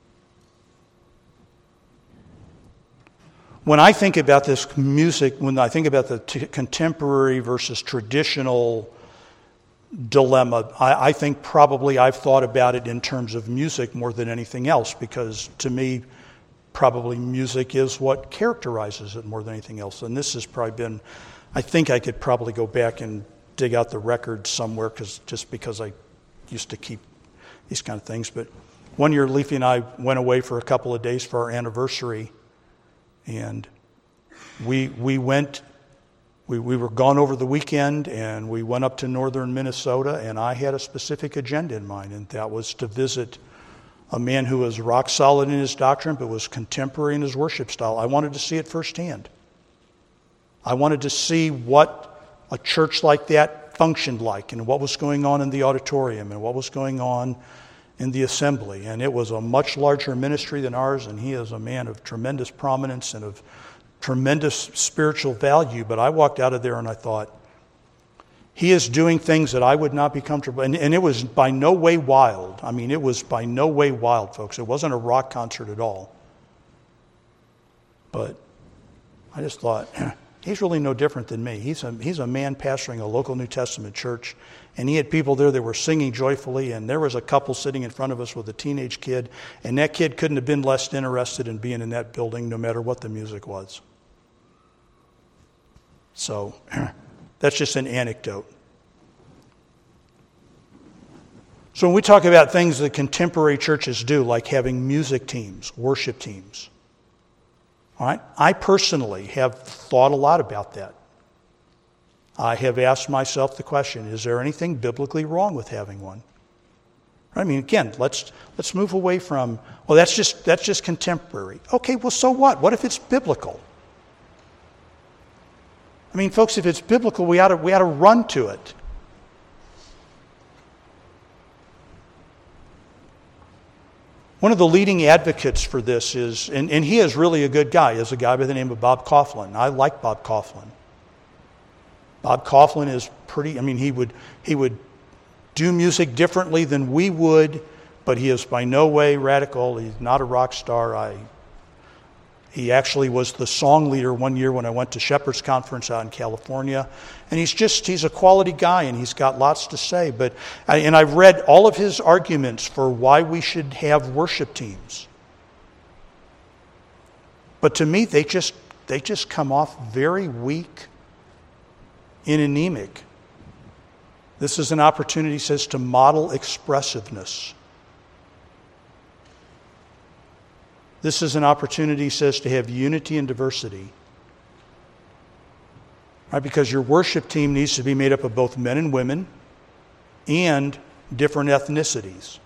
When I think about this music, when I think about the t- contemporary versus traditional dilemma, I, I think probably I've thought about it in terms of music more than anything else, because to me, probably music is what characterizes it more than anything else. And this has probably been, I think I could probably go back and dig out the records somewhere, because just because I used to keep these kind of things. But one year, Leafy and I went away for a couple of days for our anniversary, and we we went, we, we were gone over the weekend, and we went up to northern Minnesota, and I had a specific agenda in mind, and that was to visit a man who was rock solid in his doctrine, but was contemporary in his worship style. I wanted to see it firsthand. I wanted to see what a church like that functioned like, and what was going on in the auditorium, and what was going on in the assembly. And it was a much larger ministry than ours, and he is a man of tremendous prominence and of tremendous spiritual value. But I walked out of there and I thought, he is doing things that I would not be comfortable. And, and it was by no way wild. I mean, it was by no way wild, folks. It wasn't a rock concert at all. But I just thought, he's really no different than me. He's a, he's a man pastoring a local New Testament church, and he had people there that were singing joyfully, and there was a couple sitting in front of us with a teenage kid, and that kid couldn't have been less interested in being in that building no matter what the music was. So that's just an anecdote. So when we talk about things that contemporary churches do, like having music teams, worship teams, all right, I personally have thought a lot about that. I have asked myself the question, is there anything biblically wrong with having one? I mean, again, let's let's move away from, well, that's just that's just contemporary. Okay, well, so what? What if it's biblical? I mean, folks, if it's biblical, we ought to we ought to run to it. One of the leading advocates for this is, and, and he is really a good guy, is a guy by the name of Bob Kauflin. I like Bob Kauflin. Bob Kauflin is pretty, I mean, he would he would do music differently than we would, but he is by no way radical. He's not a rock star. I, he actually was the song leader one year when I went to Shepherd's Conference out in California. And he's just, he's a quality guy, and he's got lots to say. But I, and I've read all of his arguments for why we should have worship teams. But to me, they just they just come off very weak and anemic. This is an opportunity, he says, to model expressiveness. This is an opportunity, he says, to have unity and diversity. Right? Because your worship team needs to be made up of both men and women and different ethnicities.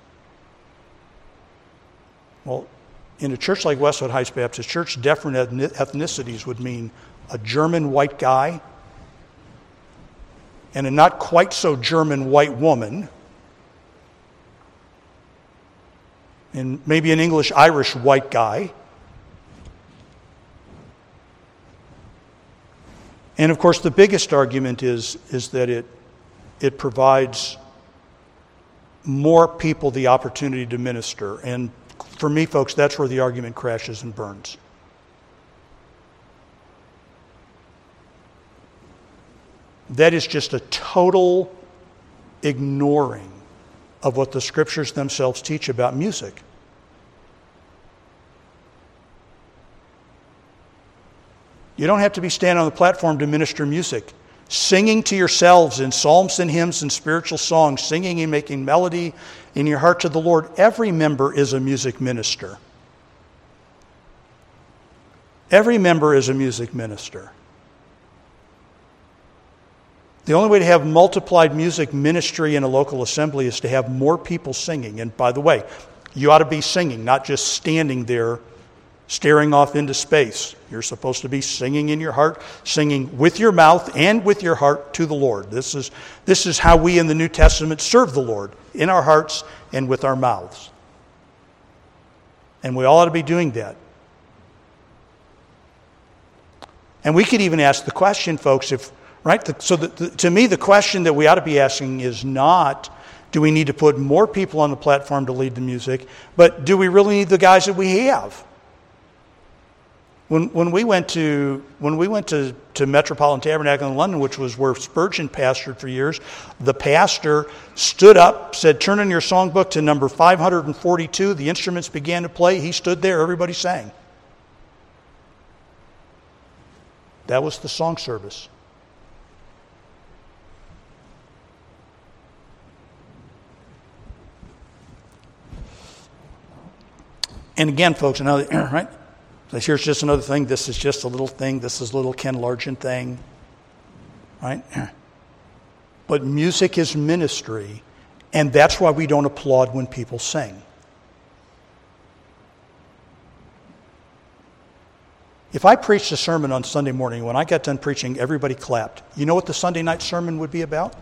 Well, in a church like Westwood Heights Baptist Church, different ethnicities would mean a German white guy and a not quite so German white woman, and maybe an English-Irish white guy. And of course, the biggest argument is, is that it, it provides more people the opportunity to minister. And for me, folks, that's where the argument crashes and burns. That is just a total ignoring of what the scriptures themselves teach about music. You don't have to be standing on the platform to minister music. Singing to yourselves in psalms and hymns and spiritual songs, singing and making melody in your heart to the Lord. Every member is a music minister. Every member is a music minister. The only way to have multiplied music ministry in a local assembly is to have more people singing. And by the way, you ought to be singing, not just standing there staring off into space. You're supposed to be singing in your heart, singing with your mouth and with your heart to the Lord. This is, this is how we in the New Testament serve the Lord, in our hearts and with our mouths. And we all ought to be doing that. And we could even ask the question, folks, if, right? The, so the, the, to me, the question that we ought to be asking is not, do we need to put more people on the platform to lead the music, but do we really need the guys that we have? When when we went to when we went to, to Metropolitan Tabernacle in London, which was where Spurgeon pastored for years, the pastor stood up, said, "Turn in your songbook to number five hundred forty-two." The instruments began to play. He stood there. Everybody sang. That was the song service. And again, folks, another right. Here's just another thing. This is just a little thing. This is a little Ken Largent thing. Right? But music is ministry, and that's why we don't applaud when people sing. If I preached a sermon on Sunday morning, when I got done preaching, everybody clapped. You know what the Sunday night sermon would be about?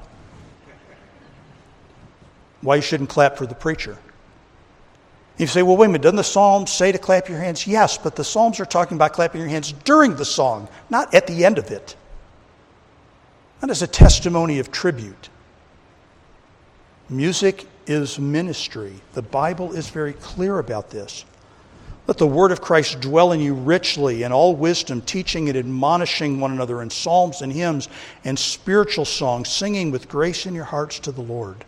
Why you shouldn't clap for the preacher. You say, well, wait a minute, doesn't the Psalms say to clap your hands? Yes, but the Psalms are talking about clapping your hands during the song, not at the end of it. That is a testimony of tribute. Music is ministry. The Bible is very clear about this. Let the word of Christ dwell in you richly in all wisdom, teaching and admonishing one another in psalms and hymns and spiritual songs, singing with grace in your hearts to the Lord.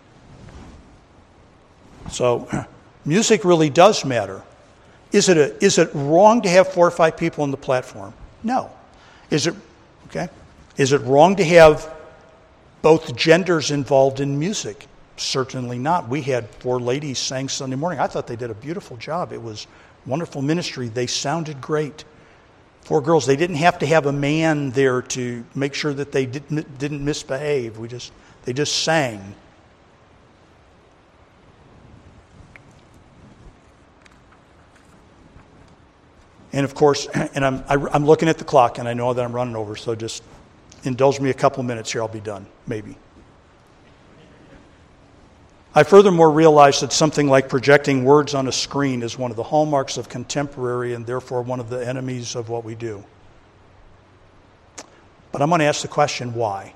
So, music really does matter. Is it a, is it wrong to have four or five people on the platform? No. Is it okay? Is it wrong to have both genders involved in music? Certainly not. We had four ladies sang Sunday morning. I thought they did a beautiful job. It was wonderful ministry. They sounded great. Four girls. They didn't have to have a man there to make sure that they didn't didn't misbehave. We just they just sang. And of course, and I'm I'm looking at the clock, and I know that I'm running over, so just indulge me a couple of minutes here. I'll be done, maybe. I furthermore realize that something like projecting words on a screen is one of the hallmarks of contemporary and therefore one of the enemies of what we do. But I'm going to ask the question, why?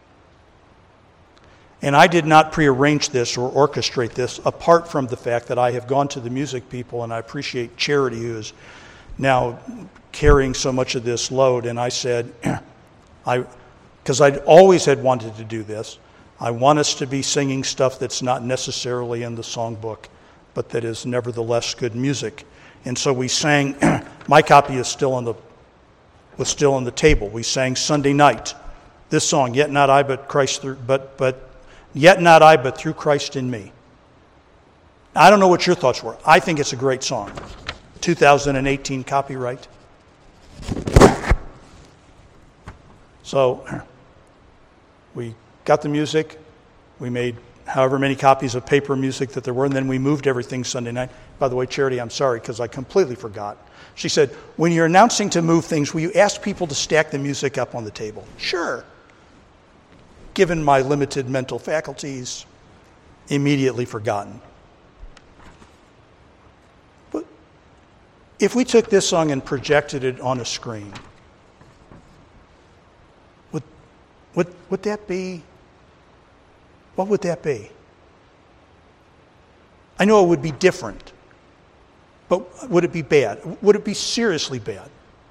And I did not prearrange this or orchestrate this, apart from the fact that I have gone to the music people, and I appreciate Charity, who is now carrying so much of this load, and I said, I, because I'd always had wanted to do this, I want us to be singing stuff that's not necessarily in the songbook, but that is nevertheless good music. And so we sang, my copy is still on the, was still on the table. We sang Sunday night, this song, yet not I, but Christ, through, but, but, yet not I, but through Christ in me. I don't know what your thoughts were. I think it's a great song. two thousand eighteen copyright. So we got the music. We made however many copies of paper music that there were, and then we moved everything Sunday night. By the way, Charity, I'm sorry because I completely forgot. She said, when you're announcing to move things, will you ask people to stack the music up on the table? Sure. Given my limited mental faculties, immediately forgotten. But if we took this song and projected it on a screen, would would would that be? What would that be? I know it would be different, but would it be bad? Would it be seriously bad?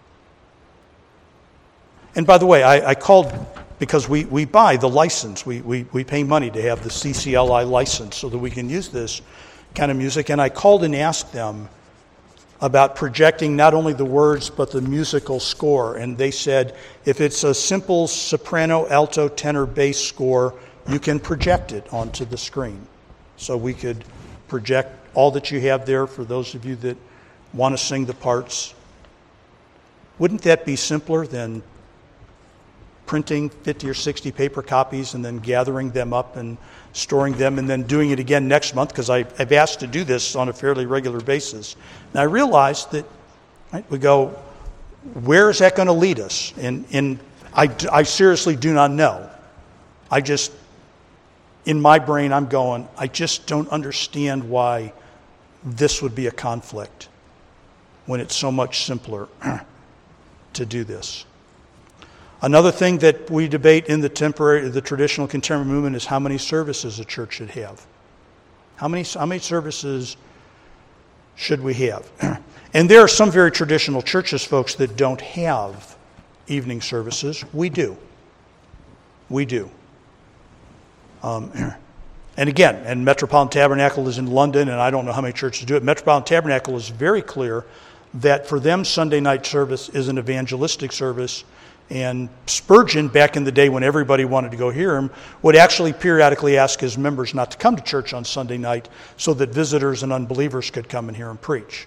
And by the way, I, I called because we, we buy the license. We, we, we pay money to have the C C L I license so that we can use this kind of music. And I called and asked them about projecting not only the words but the musical score. And they said, if it's a simple soprano, alto, tenor, bass score, you can project it onto the screen. So we could project all that you have there for those of you that want to sing the parts. Wouldn't that be simpler than printing fifty or sixty paper copies and then gathering them up and storing them and then doing it again next month because I've asked to do this on a fairly regular basis. And I realized that, right, we go, where is that going to lead us? And, and I, I seriously do not know. I just, in my brain, I'm going, I just don't understand why this would be a conflict when it's so much simpler to do this. Another thing that we debate in the temporary, the traditional contemporary movement is how many services a church should have. How many, how many services should we have? And there are some very traditional churches, folks, that don't have evening services. We do. We do. Um, and again, and Metropolitan Tabernacle is in London, and I don't know how many churches do it. Metropolitan Tabernacle is very clear that for them Sunday night service is an evangelistic service. And Spurgeon, back in the day when everybody wanted to go hear him, would actually periodically ask his members not to come to church on Sunday night so that visitors and unbelievers could come and hear him preach.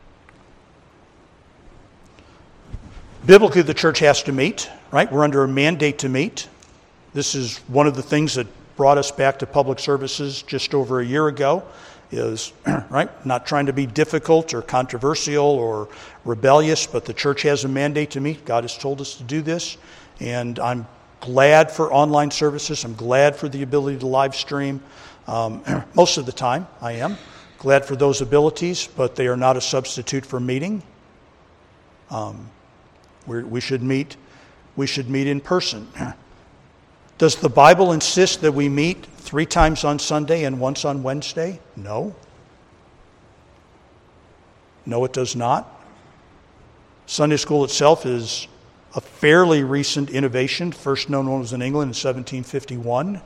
Biblically, the church has to meet, right? We're under a mandate to meet. This is one of the things that brought us back to public services just over a year ago. Is, right, not trying to be difficult or controversial or rebellious, but the church has a mandate to meet. God has told us to do this, and I'm glad for online services. I'm glad for the ability to live stream. Um, most of the time, I am glad for those abilities, but they are not a substitute for meeting. Um, we're, we should meet. We should meet in person. Does the Bible insist that we meet three times on Sunday and once on Wednesday? No. No, it does not. Sunday school itself is a fairly recent innovation. First known one was in England in seventeen fifty-one.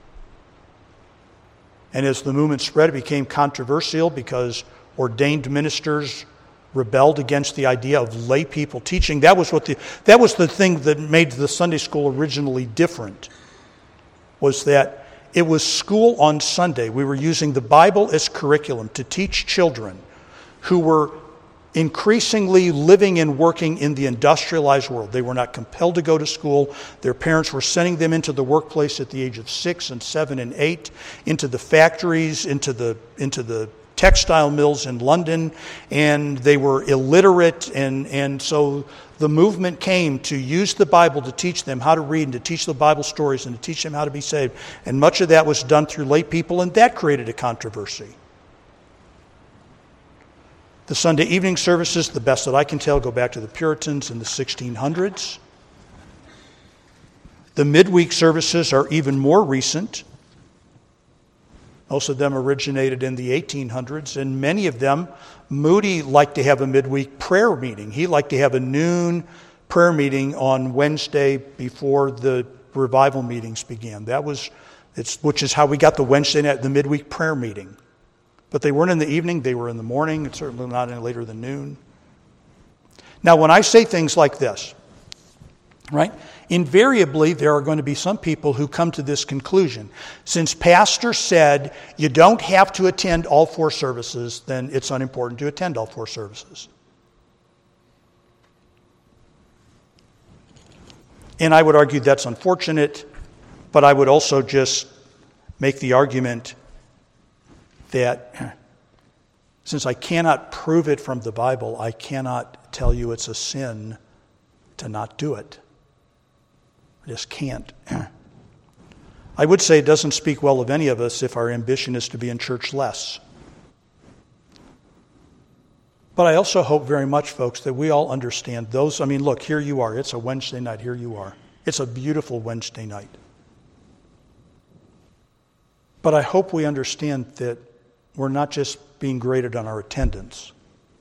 And as the movement spread, it became controversial because ordained ministers rebelled against the idea of lay people teaching. That was what the that was the thing that made the Sunday school originally different. Was that it was school on Sunday. We were using the Bible as curriculum to teach children who were increasingly living and working in the industrialized world. They were not compelled to go to school. Their parents were sending them into the workplace at the age of six and seven and eight, into the factories, into the into the textile mills in London, and they were illiterate, and, and so the movement came to use the Bible to teach them how to read and to teach the Bible stories and to teach them how to be saved. And much of that was done through lay people, and that created a controversy. The Sunday evening services, the best that I can tell, go back to the Puritans in the sixteen hundreds. The midweek services are even more recent. Most of them originated in the eighteen hundreds, and many of them, Moody liked to have a midweek prayer meeting. He liked to have a noon prayer meeting on Wednesday before the revival meetings began. That was, it's, which is how we got the Wednesday night, the midweek prayer meeting. But they weren't in the evening, they were in the morning, and certainly not any later than noon. Now, when I say things like this, right, invariably there are going to be some people who come to this conclusion. Since Pastor said you don't have to attend all four services, then it's unimportant to attend all four services. And I would argue that's unfortunate, but I would also just make the argument that since I cannot prove it from the Bible, I cannot tell you it's a sin to not do it. I just can't. I would say it doesn't speak well of any of us if our ambition is to be in church less. But I also hope very much, folks, that we all understand those. I mean, look, here you are. It's a Wednesday night. Here you are. It's a beautiful Wednesday night. But I hope we understand that we're not just being graded on our attendance.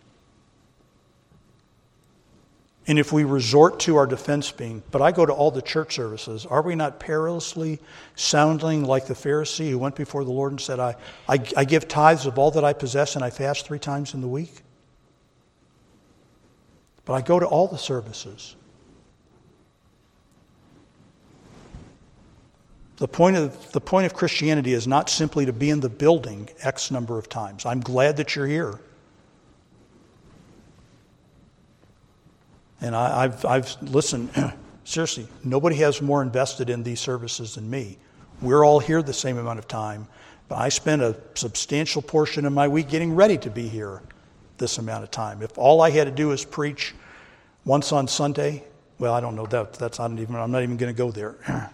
And if we resort to our defense being, but I go to all the church services, are we not perilously sounding like the Pharisee who went before the Lord and said, I, I, I give tithes of all that I possess and I fast three times in the week? But I go to all the services. The point of, the point of Christianity is not simply to be in the building X number of times. I'm glad that you're here. And I, I've, I've listened, seriously, nobody has more invested in these services than me. We're all here the same amount of time, but I spend a substantial portion of my week getting ready to be here this amount of time. If all I had to do is preach once on Sunday, well, I don't know that. That's not even. I'm not even going to go there.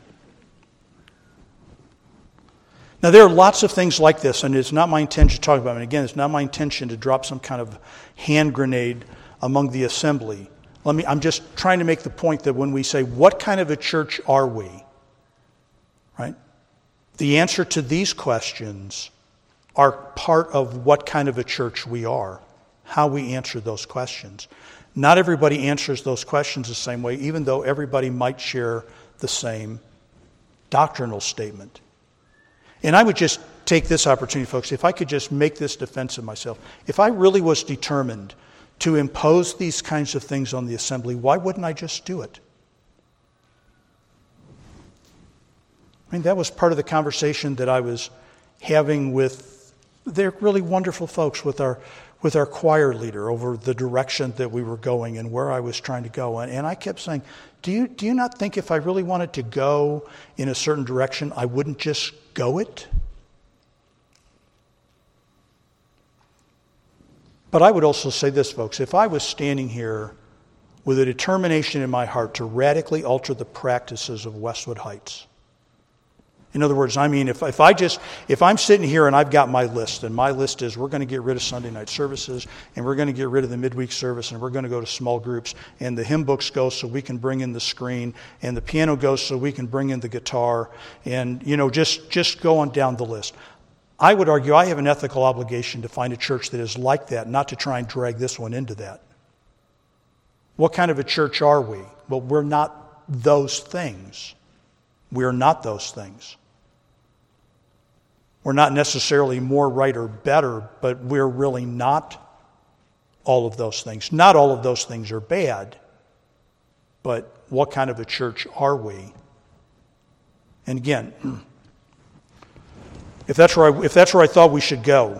Now, there are lots of things like this, and it's not my intention to talk about them. And again, it's not my intention to drop some kind of hand grenade among the assembly. Let me. I'm just trying to make the point that when we say, what kind of a church are we? Right? The answer to these questions are part of what kind of a church we are, how we answer those questions. Not everybody answers those questions the same way, even though everybody might share the same doctrinal statement. And I would just take this opportunity, folks, if I could just make this defense of myself. If I really was determined to impose these kinds of things on the assembly, why wouldn't I just do it? I mean, that was part of the conversation that I was having with, they're really wonderful folks, with our with our choir leader over the direction that we were going and where I was trying to go. And, and I kept saying, do you do you not think if I really wanted to go in a certain direction, I wouldn't just go it? But I would also say this, folks, if I was standing here with a determination in my heart to radically alter the practices of Westwood Heights, in other words, I mean, if if I just if I'm sitting here and I've got my list, and my list is we're going to get rid of Sunday night services, and we're going to get rid of the midweek service, and we're going to go to small groups, and the hymn books go so we can bring in the screen, and the piano goes so we can bring in the guitar, and you know, just just go on down the list. I would argue I have an ethical obligation to find a church that is like that, not to try and drag this one into that. What kind of a church are we? Well, we're not those things. We're not those things. We're not necessarily more right or better, but we're really not all of those things. Not all of those things are bad, but what kind of a church are we? And again, if that's where I, if that's where I thought we should go,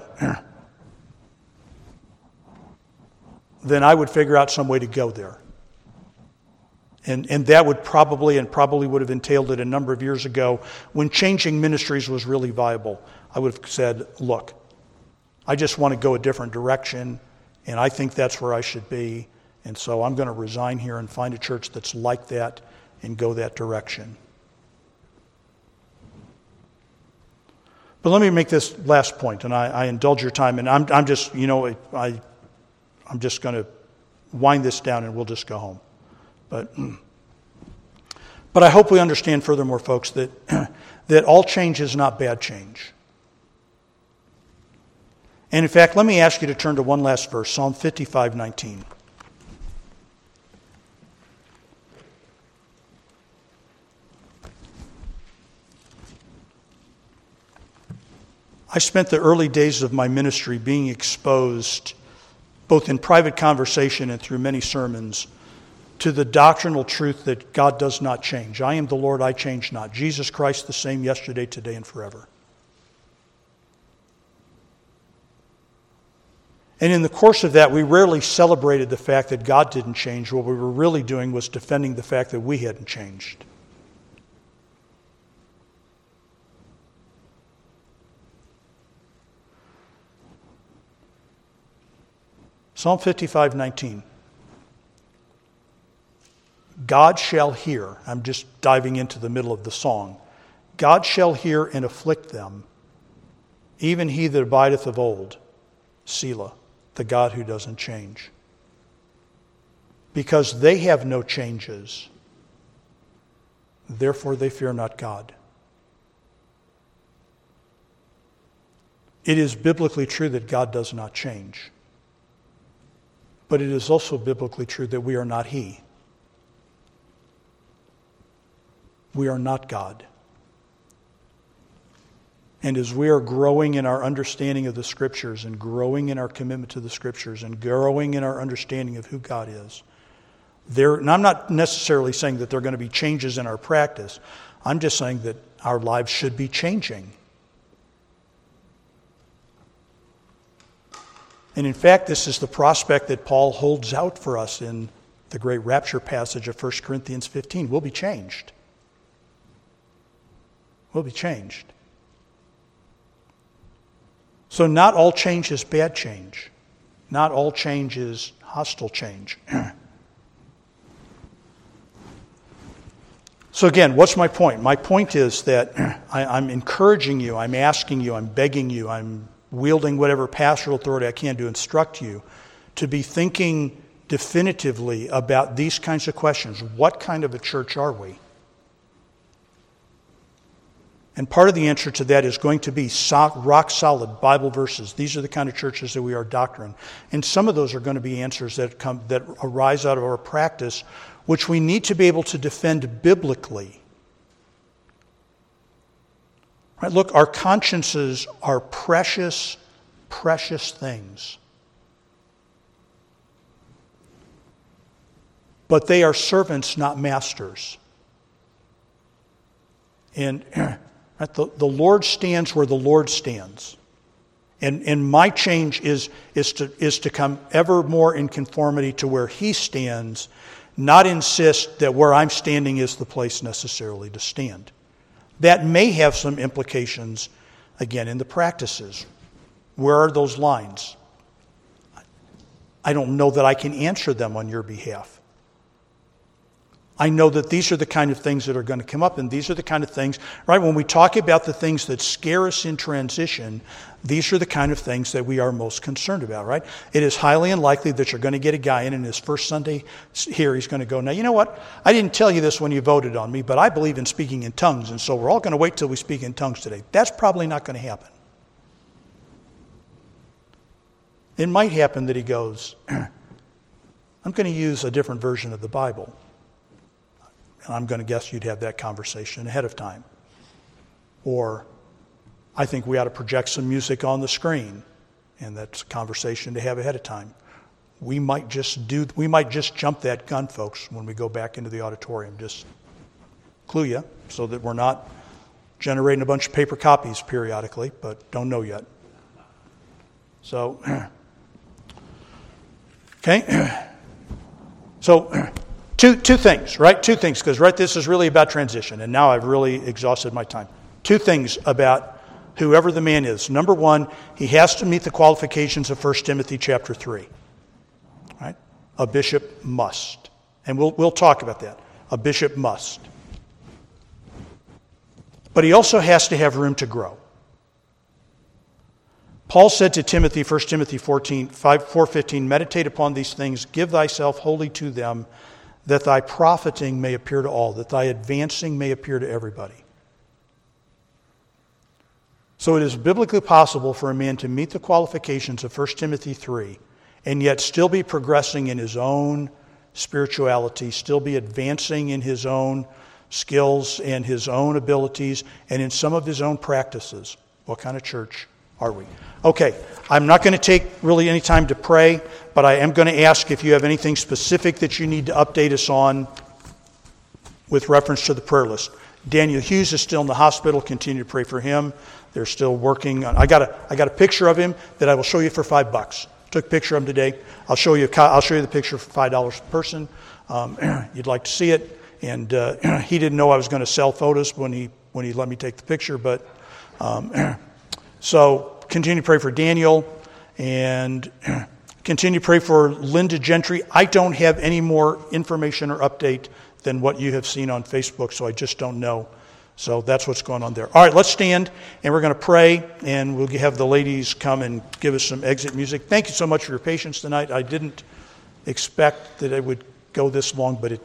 then I would figure out some way to go there. And and that would probably, and probably would have entailed it a number of years ago when changing ministries was really viable. I would have said, look, I just want to go a different direction, and I think that's where I should be, and so I'm going to resign here and find a church that's like that and go that direction. But let me make this last point, and I, I indulge your time, and I'm I'm just, you know, I, I'm just going to wind this down and we'll just go home. But but I hope we understand furthermore, folks, that that all change is not bad change. And in fact, let me ask you to turn to one last verse, Psalm fifty-five nineteen. I spent the early days of my ministry being exposed, both in private conversation and through many sermons, to the doctrinal truth that God does not change. I am the Lord, I change not. Jesus Christ the same yesterday, today, and forever. And in the course of that, we rarely celebrated the fact that God didn't change. What we were really doing was defending the fact that we hadn't changed. Psalm fifty-five nineteen. God shall hear. I'm just diving into the middle of the song. God shall hear and afflict them, even he that abideth of old, Selah, the God who doesn't change. Because they have no changes, therefore they fear not God. It is biblically true that God does not change. But it is also biblically true that we are not he. We are not God. And as we are growing in our understanding of the Scriptures and growing in our commitment to the Scriptures and growing in our understanding of who God is, there, and I'm not necessarily saying that there are going to be changes in our practice. I'm just saying that our lives should be changing. And in fact, this is the prospect that Paul holds out for us in the great rapture passage of First Corinthians fifteen. We'll be changed. We'll be changed. So not all change is bad change. Not all change is hostile change. So again, what's my point? My point is that I, I'm encouraging you, I'm asking you, I'm begging you, I'm wielding whatever pastoral authority I can to instruct you to be thinking definitively about these kinds of questions. What kind of a church are we? And part of the answer to that is going to be so- rock solid Bible verses. These are the kind of churches that we are doctrine. And some of those are going to be answers that come that arise out of our practice, which we need to be able to defend biblically. Right? Look, our consciences are precious, precious things. But they are servants, not masters. And right, the, the Lord stands where the Lord stands. And, and my change is, is, to, is to come ever more in conformity to where He stands, not insist that where I'm standing is the place necessarily to stand. That may have some implications, again, in the practices. Where are those lines? I don't know that I can answer them on your behalf. I know that these are the kind of things that are going to come up, and these are the kind of things, right, when we talk about the things that scare us in transition, these are the kind of things that we are most concerned about, right? It is highly unlikely that you're going to get a guy in, in his first Sunday here, he's going to go, now, you know what? I didn't tell you this when you voted on me, but I believe in speaking in tongues, and so we're all going to wait till we speak in tongues today. That's probably not going to happen. It might happen that he goes, I'm going to use a different version of the Bible. And I'm going to guess you'd have that conversation ahead of time. Or, I think we ought to project some music on the screen. And that's a conversation to have ahead of time. We might just do, we might just jump that gun, folks, when we go back into the auditorium. Just clue you so that we're not generating a bunch of paper copies periodically, but don't know yet. So, okay. So, Two two things, right? Two things, because right, this is really about transition, and now I've really exhausted my time. Two things about whoever the man is. Number one, he has to meet the qualifications of First Timothy chapter three. Right? A bishop must. And we'll we'll talk about that. A bishop must. But he also has to have room to grow. Paul said to Timothy, First Timothy fourteen, five, four fifteen, meditate upon these things, give thyself wholly to them, that thy profiting may appear to all, that thy advancing may appear to everybody. So it is biblically possible for a man to meet the qualifications of First Timothy three and yet still be progressing in his own spirituality, still be advancing in his own skills and his own abilities and in some of his own practices. What kind of church are we? Okay, I'm not going to take really any time to pray, but I am going to ask if you have anything specific that you need to update us on with reference to the prayer list. Daniel Hughes is still in the hospital. Continue to pray for him. They're still working on. I got a I got a picture of him that I will show you for five bucks. Took a picture of him today. I'll show you. I'll show you the picture for five dollars per person. Um, you'd like to see it, and uh, he didn't know I was going to sell photos when he when he let me take the picture, but. Um, So continue to pray for Daniel and continue to pray for Linda Gentry. I don't have any more information or update than what you have seen on Facebook, so I just don't know. So that's what's going on there. All right, let's stand and we're going to pray and we'll have the ladies come and give us some exit music. Thank you so much for your patience tonight. I didn't expect that it would go this long, but it